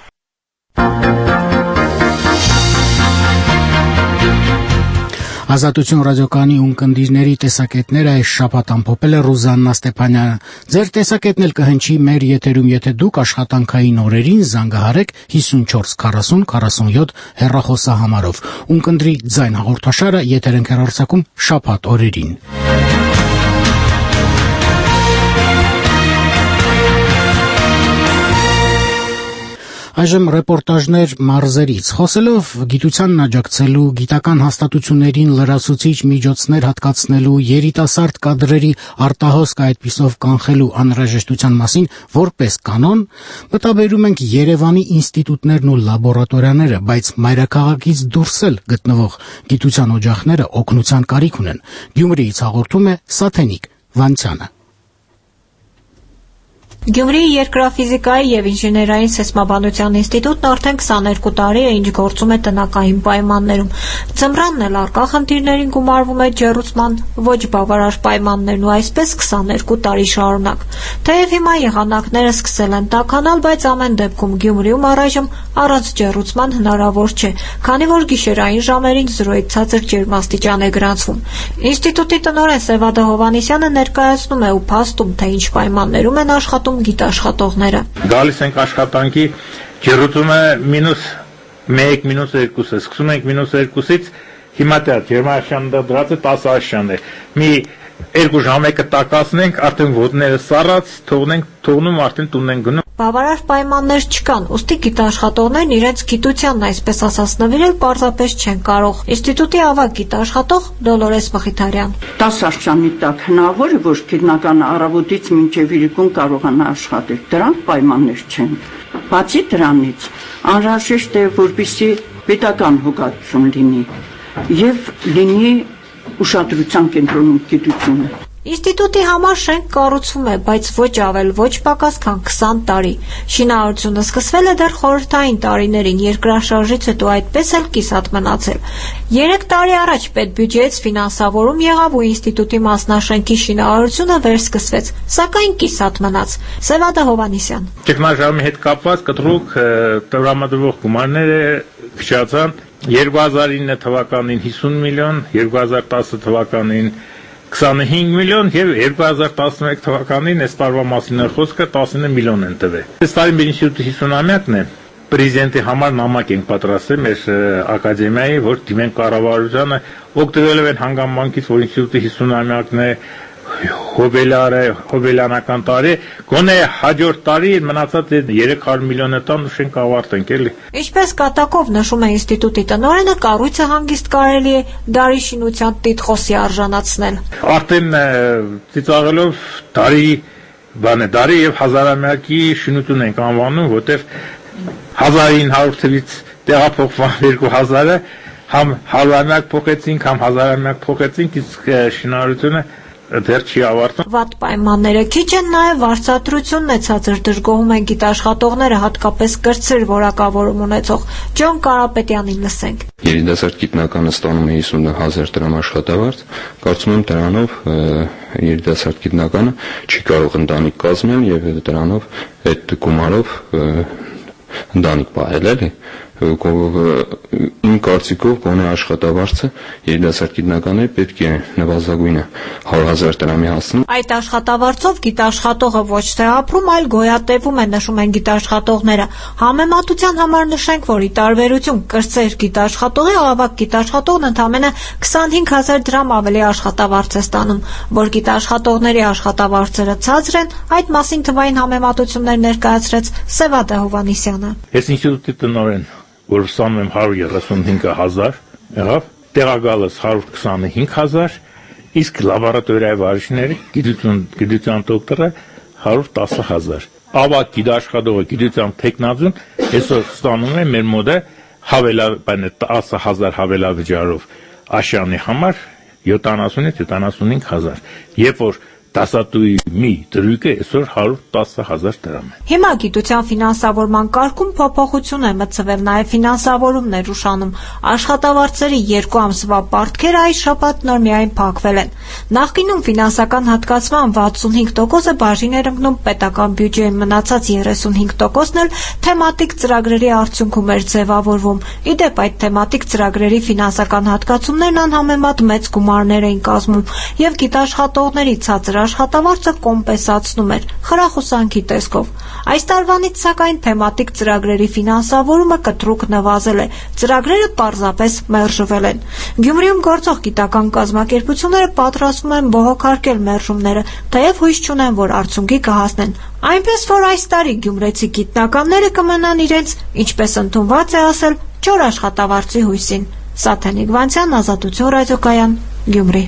Speaker 1: Ազատություն ռադիոկայանի ունկնդիրների տեսակետները այս շաբաթ ամփոփել է Ռուզաննա Ստեփանյանը։ Ձեր տեսակետն էլ կհնչի մեր եթերում, եթե դուք աշխատանքային օրերին զանգահարեք հիսունչորս քառասուն քառասունյոթ հեռախոսահամարով։ Ունկնդրի ձայն հաղորդաշարը եթեր ենք հեռարձակում շաբաթ օրերին։ Այժմ ռեպորտաժներ մարզերից։ Խոսելով գիտությանն աջակցելու, գիտական հաստատություններին լրացուցիչ միջոցներ հատկացնելու, երիտասարդ կադրերի արտահոսքը այդպիսով կանխելու անհրաժեշտության մասին որպես կանոն, մտաբերում ենք Երևանի ինստիտուտներն ու լաբորատորիաները, բայց մայրաքաղաքից դուրս էլ գտնվող գիտության օջախները օգնության կարիք ունեն։ Գյումրիից հաղորդում է Սաթենիկ Վանցյանը։
Speaker 18: Գյումրիի երկրաֆիզիկայի եւ ինժեներային սեյսմաբանության ինստիտուտն արդեն քսաներկու տարի է ինչ գործում է տնական պայմաններում։ Ձմռանն էլ առկա խնդիրներին գումարվում է ջեռուցման ոչ բավարար պայմաններն ու այսպես քսաներկու տարի շարունակ։ Թեև հիմա եղանակները սկսել են տաքանալ, բայց ամեն դեպքում Գյումրիում առայժմ առանց ջեռուցման հնարավոր չէ, քանի որ գիշերային ժամերին զրոյից ցածր ջերմաստիճան է գրանցվում։ Ինստիտուտի տնօրեն Սևադա Հովհաննիսյանը ներկայացնում է ու փաստում, թե ինչ պայմաններում են աշխատում գիտաշխատողները։
Speaker 19: Գալիս ենք աշխատանքի, ջեռուցումը մինուս մեկ, մինուս երկու է, սկսում ենք մինուս երկուսից, հիմա դա ջերմաշանը դրած է տասը աշյան է։ Մի երկու ժամեկը տակացնենք, արդեն ոտները սառած, թողնենք, թողնում արդեն տուն են գնում։
Speaker 18: Բավարար պայմաններ չկան, ուստի գիտաշխատողներն իրենց գիտությանն այսպես ասած նվիրել պարզապես չեն կարող։ Ինստիտուտի ավագ գիտաշխատող Դոլորես Մխիթարյան։
Speaker 20: տասը աշյանի տակ հնարավոր է, որ գիտնական առավոտից մինչև իրիկուն կարողանա աշխատել։ Դրանք պայմաններ չեն։ Բացի դրանից, անհրաժեշտ է, որպեսզի պետական հոգատություն լինի եւ լինի ուշադրության կենտրոնում գիտությունը։
Speaker 18: Ինստիտուտի համար շենք կառուցվում է, բայց ոչ ավել, ոչ պակաս, քան քսան տարի։ Շինարարությունը սկսվել է դեռ խորհրդային տարիներին, երկրաշարժից հետո այդպես էլ կիսատ մնացել։ Երեք տարի առաջ պետբյուջեից ֆինանսավորում եղավ ու ինստիտուտի մասնաշենքի շինարարությունը վերսկսվեց, սակայն կիսատ մնաց։ Սևադա Հովհաննիսյան։
Speaker 19: Ճգնաժամի հետ կապված կտրուկ տրամադրվող գումարները քչացան երկու հազար ինը թվականին հիսուն միլիոն, երկու հազար տասը թվականին քսանհինգ միլիոն եւ երկու հազար տասնմեկ թվականին այս տարվա մասին է խոսքը տասնինը միլիոն են տվել։ Այս տարի մեր ինստիտուտի հիսունամյակն է, պրեզիդենտի համար նամակ ենք պատրաստել մեր ակադեմիայի, որ դիմենք կառավարությանը, օգտվելով են հանգամանքից, որ ինստիտուտի հիսունամյակն է, հոբելարը, հոբելյանական տարի, գոնե հաջորդ տարի մնացած երեք հարյուր միլիոնը տան ու շենք ավարտենք, էլի։
Speaker 18: Ինչպես կատակով նշում է ինստիտուտի տնօրենը, կառույցը հանգիստ կարելի է դարի շինության տիտղոսի արժանացնել։
Speaker 19: Արդեն ծիծաղելով դարի, բան է, դարի եւ հազարամյակի շինություն ենք անվանում, որտեղ հազար ինը հարյուր թվից տեղափոխվան երկու հազարը, համ հարյուրամյակ փոխեցինք, համ հազարամյակ փոխեցինք, իսկ շինարարությունը դեռ չի ավարտվում։
Speaker 18: Վատ պայմանները քիչ են, նաև վարձատրությունն է ցածր, դժգոհում են գիտաշխատողները, հատկապես կրտսեր որակավորում ունեցող։ Ջոն Կարապետյանին լսենք։
Speaker 21: Երիտասարդ գիտնականը ստանում է հիսուն հազար դրամ աշխատավարձ, կարծում եմ դրանով երիտասարդ գիտնականը չի կարող ընտանիք կազմել եւ դրանով այդ գումարով ընտանիք պահել, էլի։ Իմ կարծիքով գոնե աշխատավարձը երիտասարդ գիտնականները պետք է նվազագույնը հարյուր հազար դրամի հասնի։
Speaker 18: Այդ աշխատավարձով գիտաշխատողը ոչ թե ապրում, այլ գոյատևում է, նշում են գիտաշխատողները։ Համեմատության համար նշենք, որ ի տարբերություն կրտսեր գիտաշխատողի, ավագ գիտաշխատողն ընդամենը քսանհինգ հազար դրամ ավելի աշխատավարձ է ստանում, որ գիտաշխատողների աշխատավարձերը ցածր են, այդ մասին թվային համեմատություններ ներկայացրեց Սևադա Հովհաննիսյանը։
Speaker 19: Ես ինստիտուտի տնօրեն որ ստանում եմ հարյուր երեսունհինգ հազար, եղավ, տեղակալս հարյուր քսանհինգ հազար, իսկ լաբորատորիայի վարիչները, գիտություն, գիտության դոկտորը հարյուր տասը հազար։ Ավագ գիտաշխատողը գիտության տեխնազուն այսօր ստանում է մեր մոտ հավելա, բանը տասը հազար հավելավճարով աշյանի համար յոթանասունից յոթանասունհինգ հազար, երբ որ դասատուի մի դրույկը այսօր հարյուր տասը հազար դրամ է։
Speaker 18: Հիմա գիտության ֆինանսավորման կարգում փոփոխություն է մտցվել, նաև ֆինանսավորումն էր ուշանում։ Աշխատավարձերի երկու ամսվա պարտքերը այս շաբաթ նոր միայն փակվել են։ Նախկինում ֆինանսական հատկացման վաթսունհինգ տոկոսը բաժին էր ընկնում պետական բյուջեի, մնացած երեսունհինգ տոկոսն էլ թեմատիկ ծրագրերի արդյունքում էր ձևավորվում։ Իդեպ այդ թեմատիկ ծրագրերի ֆինանսական հատկացումներն անհամեմատ մեծ գումարներ էին կազմում եւ գիտաշխատողների ցածր աշխատավարձը կոմպենսացնում էր խրախուսանքի տեսքով։ Այս տարվանից սակայն թեմատիկ ծրագրերի ֆինանսավորումը կտրուկ նվազել է, ծրագրերը պարզապես մերժվել են։ Գյումրիում գործող գիտական կազմակերպությունները պատրաստվում են բողոքարկել մերժումները, թեև հույս չունեն, որ արդյունքի կհասնեն։ Այնպես որ այս տարի գյումրեցի գիտնականները կմնան իրենց, ինչպես ընդունված է ասել, չոր աշխատավարձի հույսին։ Սաթենիկ Վանցյան, Ազատություն ռադիոկայան, Գյումրի։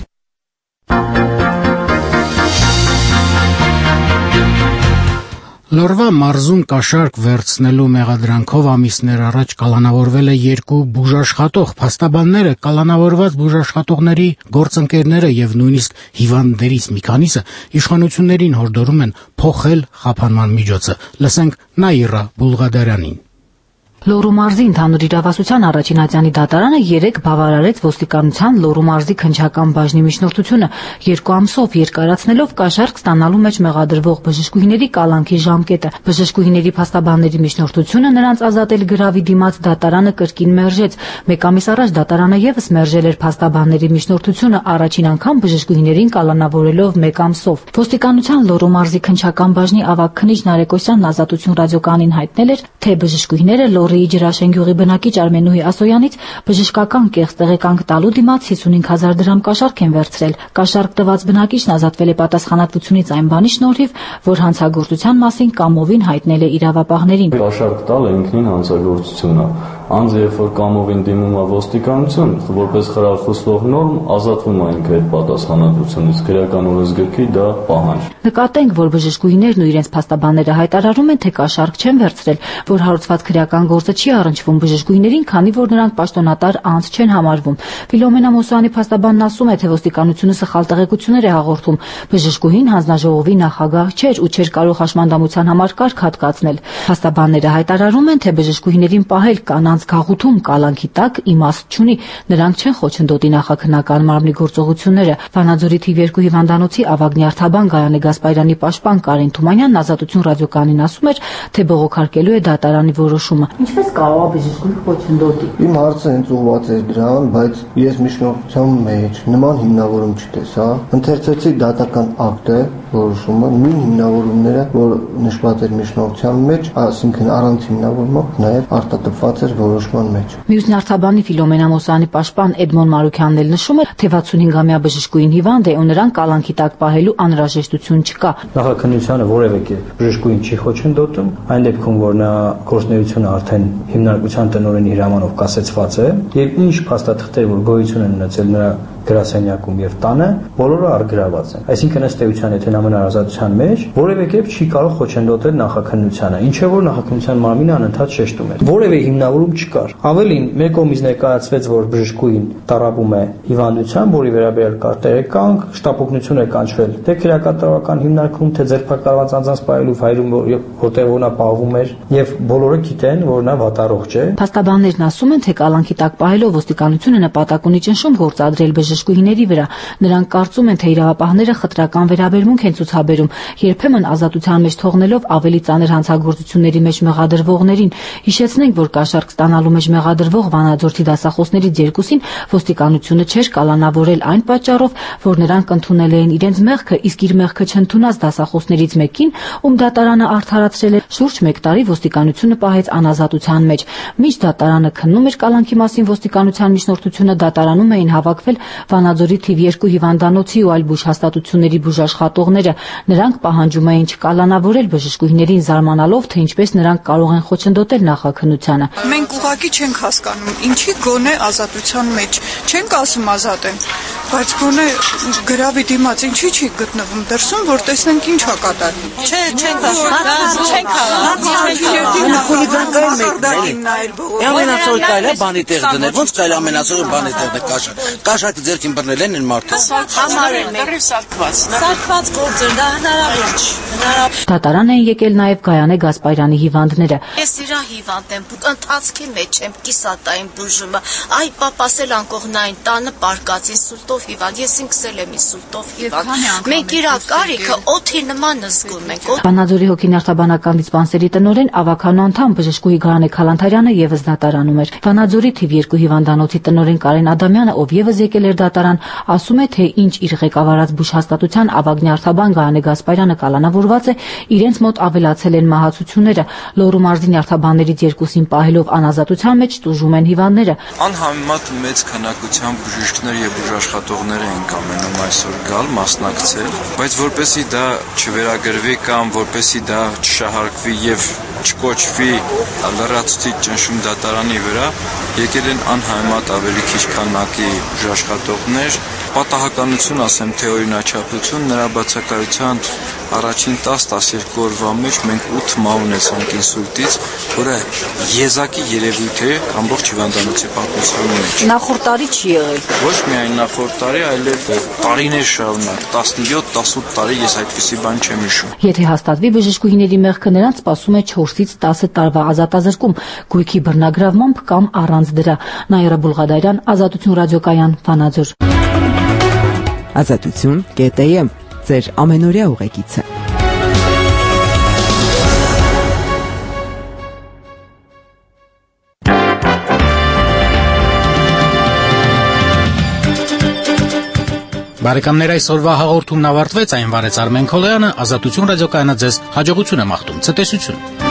Speaker 1: Լորվա մարզում կաշառք վերցնելու մեղադրանքով ամիսներ առաջ կալանավորվել է երկու բուժաշխատող։ Փաստաբանները կալանավորված բուժաշխատողների գործընկերները եւ նույնիսկ հիվանդներից մի քանիսը իշխանություններին հորդորում են փոխել խափանման միջոցը։ Լսենք Նաիրա Բուլղադարյանին։
Speaker 4: Լոռու մարզի ընդհանուր իրավասության առաջին ատյանի դատարանը երեկ բավարարեց ոստիկանության Լոռու մարզի քննչական բաժնի միջնորդությունը երկու ամսով երկարացնելով կաշառք ստանալու մեջ մեղադրվող բժշկուհիների կալանքի ժամկետը։ Բժշկուհիների փաստաբանների միջնորդությունը նրանց ազատել գրավի դիմաց դատարանը կրկին մերժեց։ Մեկ ամիս առաջ դատարանը եւս մերժել էր փաստաբանների միջնորդությունը առաջին անգամ բժշկուհիներին կալանավորելով մեկ ամսով։ Ոստիկանության Լոռու մարզի քննչական բաժնի ավագ քննիչ Նարեկոսյանն Ազատություն ռադիոկայանին հայտնել էր, թե բժշկուհիները Լոռի Ջրաշեն գյուղի բնակիչ Արմենուհի Ասոյանից բժշկական կեղծ տեղեկանք տալու դիմաց հիսունհինգ հազար դրամ կաշառք են վերցրել։ Կաշառք տված բնակիչն ազատվել է պատասխանատվությունից այն բանի շնորհիվ, որ հանցագործության մասին կամովին հայտնել է իրավապահներին։
Speaker 22: Կաշառք տալը ինքնին հանցագործություն է։ Անձը երբ որ կամովին դիմում է ոստիկանություն, որպես խրախուսվող նորմ ազատվում է ինքը այդ պատասխանատվությունից, քրեական օրենսգրքի դա պահանջ։
Speaker 4: Նկատենք, որ բժշկուհիներն ու իրենց փաստաբանները հայտարարում են, թե կաշառք չեն վերցրել, որ հարուցված քրեական գործը չի առնչվում բժշկուհիներին, քանի որ նրանք պաշտոնատար անձ չեն համարվում։ Ֆիլոմենա Մոսյանի փաստաբանն ասում է, թե ոստիկանությունը սխալ տեղեկություններ է հաղորդում։ Բժշկուհին հանձնաժողովի նախագահ չէր ու չէր կարող հաշմանդամության համար կարգ հատկացնել։ Փաստաբանները հայտարարում են, թե բժշկուհիներին պահել կանանց գաղութում կալանքի տակ իմաստ չունի։ Նրանք չեն խոչընդոտի նախաքննական մարմնի գործողությունները։ Վանաձորի թիվ երկու հիվանդանոցի ավագ նյարդաբան Գայանե Գասպարյանի պաշտպան Կարեն Թումանյանն Ազատություն ռադիոկայանին ասում էր, թե բողոքարկելու է դատարանի որոշումը։ Ինչպես կարող է բժշկուհի խոչընդոտի։
Speaker 23: Իմ հարցը հենց ուղղված էր դրան, բայց ես միջնորդության մեջ նման հիմնավորում չտեսա։ Ընթերցեցի դատական ակտը, որոշումը, նույն հիմնավորումները, որ նշված էր միջնորդության մեջ, այսինքն առանց հիմնավորումով նաև արտադրված էր որոշման մեջ։
Speaker 4: Մյուս նյարդաբանի Ֆիլոմենա Մոսյանի պաշտպան Էդմոն Մարուքյանն էլ նշում է, թե վաթսունհինգամյա բժշկուհին հիվանդ է ու նրան կալանքի տակ պահելու անհրաժեշտություն չկա։
Speaker 24: Նախաքննությանը որևէ կերպ բժշկուհին չի խոչընդոտում, այն դեպքում, որ նա գործունեությունը արդեն հիմնարկության տնօրենի հրամանով կասեցված է, եւ ինչ փաստաթղթեր, որ գոյություն են ունեցել նրա գրասենյակում եւ տանը, բոլորը արգրաված են։ Այսինքն ըստ էության, եթե նա մնար ազատության մեջ, որևէ կերպ չի կարող խոչընդոտել նախաքննությանը, ինչը որ նախաքննության մարմինը անընդհատ շեշտում էր։ Որևէ հիմնավորում չկար։ Ավելին, մեր կողմից ներկայացվեց, որ բժշկուհին տառապում է հիվանդությամբ, որի վերաբերյալ կար տեղեկանք, շտապօգնություն է կանչվել թե քրեակատարական հիմնարկում, թե ձերբակալված անձանց պահելու վայրում, որտեղ նա պահվում էր, եւ բոլորը գիտեն, որ նա վատառողջ է։
Speaker 4: Փաստաբաններն ասում են, թե կալանքի տակ պահելով ոստիկանությունը նպատակ ունի ճնշում գործադրել բժշկուհիների վրա։ Նրանք կարծում են, թե իրավապահները խտրական վերաբերմունք են ցուցաբերում, երբեմն ազատության մեջ թողնելով ավելի ծանր հանցագործությունների մեջ մեղադրվողներին։ Հիշեցնենք, որ կաշառք ստանալու մեջ մեղադրվող Վանաձորթի դասախոսներից երկուսին ոստիկանությունը չէր կալանավորել այն պատճառով, որ նրանք ընդունել էին իրենց մեղքը, իսկ իր մեղքը չընդունած դասախոսներից մեկին, ում դատարանը արդարացրել է, շուրջ մեկ տարի ոստիկանությունը պահեց անազատության մեջ։ Մինչ դատարանը քննում էր կալանքի մասին ոստիկանության միջնորդությունը, դատարանում էին հավաքվել Վանաձորի թիվ երկու հիվանդանոցի ու այլ բուժհաստատությունների բուժաշխատողները։ Նրանք պահանջում էին չկալանավորել բժշկուհիներին, զարմանալով, թե ինչպես նրանք կարող են խոչընդոտել նախաքննությանը։
Speaker 25: Մենք ուղղակի չենք հասկանում, ինչի գոնե ազատության մեջ չենք ասում ազատ են, բայց գոնե գրավի դիմաց ինչի չի գտնվում դրսում, որ տեսնենք ինչ է կատարվում։ Չէ, չենք հասկանում, չենք հասկանում։
Speaker 26: Ամենացօր կարելի է բանի տեղ դնել, ոնց կարելի ամենացօր բանի տեղ դնել կաշառք։ Կաշառքը ձեռքին բռնել են մարդը։
Speaker 25: Համարել են սարքված, սարքված գործեր, դա հնարավոր չէ։
Speaker 4: Դատարան են եկել նաև Գայանե Գասպարյանի հիվանդները։
Speaker 27: Ես իրա հիվանդ եմ, ընթացքի մեջ եմ, կիսատային բուժումը։ Այ պապասել անկողնային տանը պարկած ինսուլտով հիվանդ, ես ինքս էլ եմ ինսուլտով հիվանդ։ Մենք իրա կարիքը օդի նման զգում ենք։
Speaker 4: Վանաձորի հոգինյարդաբանական դիսպանսերի տնօրեն ավականու անդամ բժշկուհի Գայանե Քալանթարյանը եւս դատարանում էր։ Վանաձորի թիվ երկու հիվանդանոցի տնօրեն Կարեն Ադամյանը, ով եւս եկել էր դատարան, ասում է, թե ինչ իր ղեկավարած բուժհաստատության ավագ նյարդաբան Գայանե Գասպարյանը կալանավորված է, իրենց մոտ ավելացել են մահացությունները։ Լոռու մարզի նյարդաբաններից երկուսին պահելով անազատության մեջ տուժում են հիվանդները։
Speaker 28: Անհամեմատ մեծ քանակությամբ բժիշկներ եւ բուժաշխատողներ են կամենում այսօր գալ, մասնակցել, բայց որպեսզի դա չվերագրվի կամ որպեսզի դա չշահարկվի եւ չկոչվի լրացուցիչ ճնշում դատարանի վրա, եկել են անհամեմատ ավելի քիչ քանակի բուժաշխատողներ, Պատահականություն ասեմ, թե օրինաչափություն, նրա բացակայության առաջին տասը-տասներկու օրվա մեջ մենք ութ մահ ունեցանք ինսուլտից, որը եզակի երևույթ է ամբողջ հիվանդանոցի պատմության մեջ։
Speaker 4: Նախորդ տարի չի եղել։
Speaker 28: Ոչ միայն նախորդ տարի, այլև տարիներ շարունակ, տասնյոթ-տասութ տարի ես այդպիսի բան չեմ հիշում։
Speaker 4: Եթե հաստատվի բժշկուհիների մեղքը, նրանց սպասում է չորսից տասը տարվա ազատազրկում, գույքի բռնագրավմամբ կամ առանց դրա։ Նաիրա Բուլղադարյան, Ազատություն ռադիոկայան, Վանաձոր։
Speaker 2: Ազատություն կետ է եմ, ձեր ամենօրյա ուղեկիցը։
Speaker 1: Բարեկամներ, այսօրվա հաղորդումն ավարտվեց, այն վարեց Արմեն Քոլոյանը, Ազատություն ռադիոկայանը ձեզ հաջողություն է մաղթում, ցտեսություն։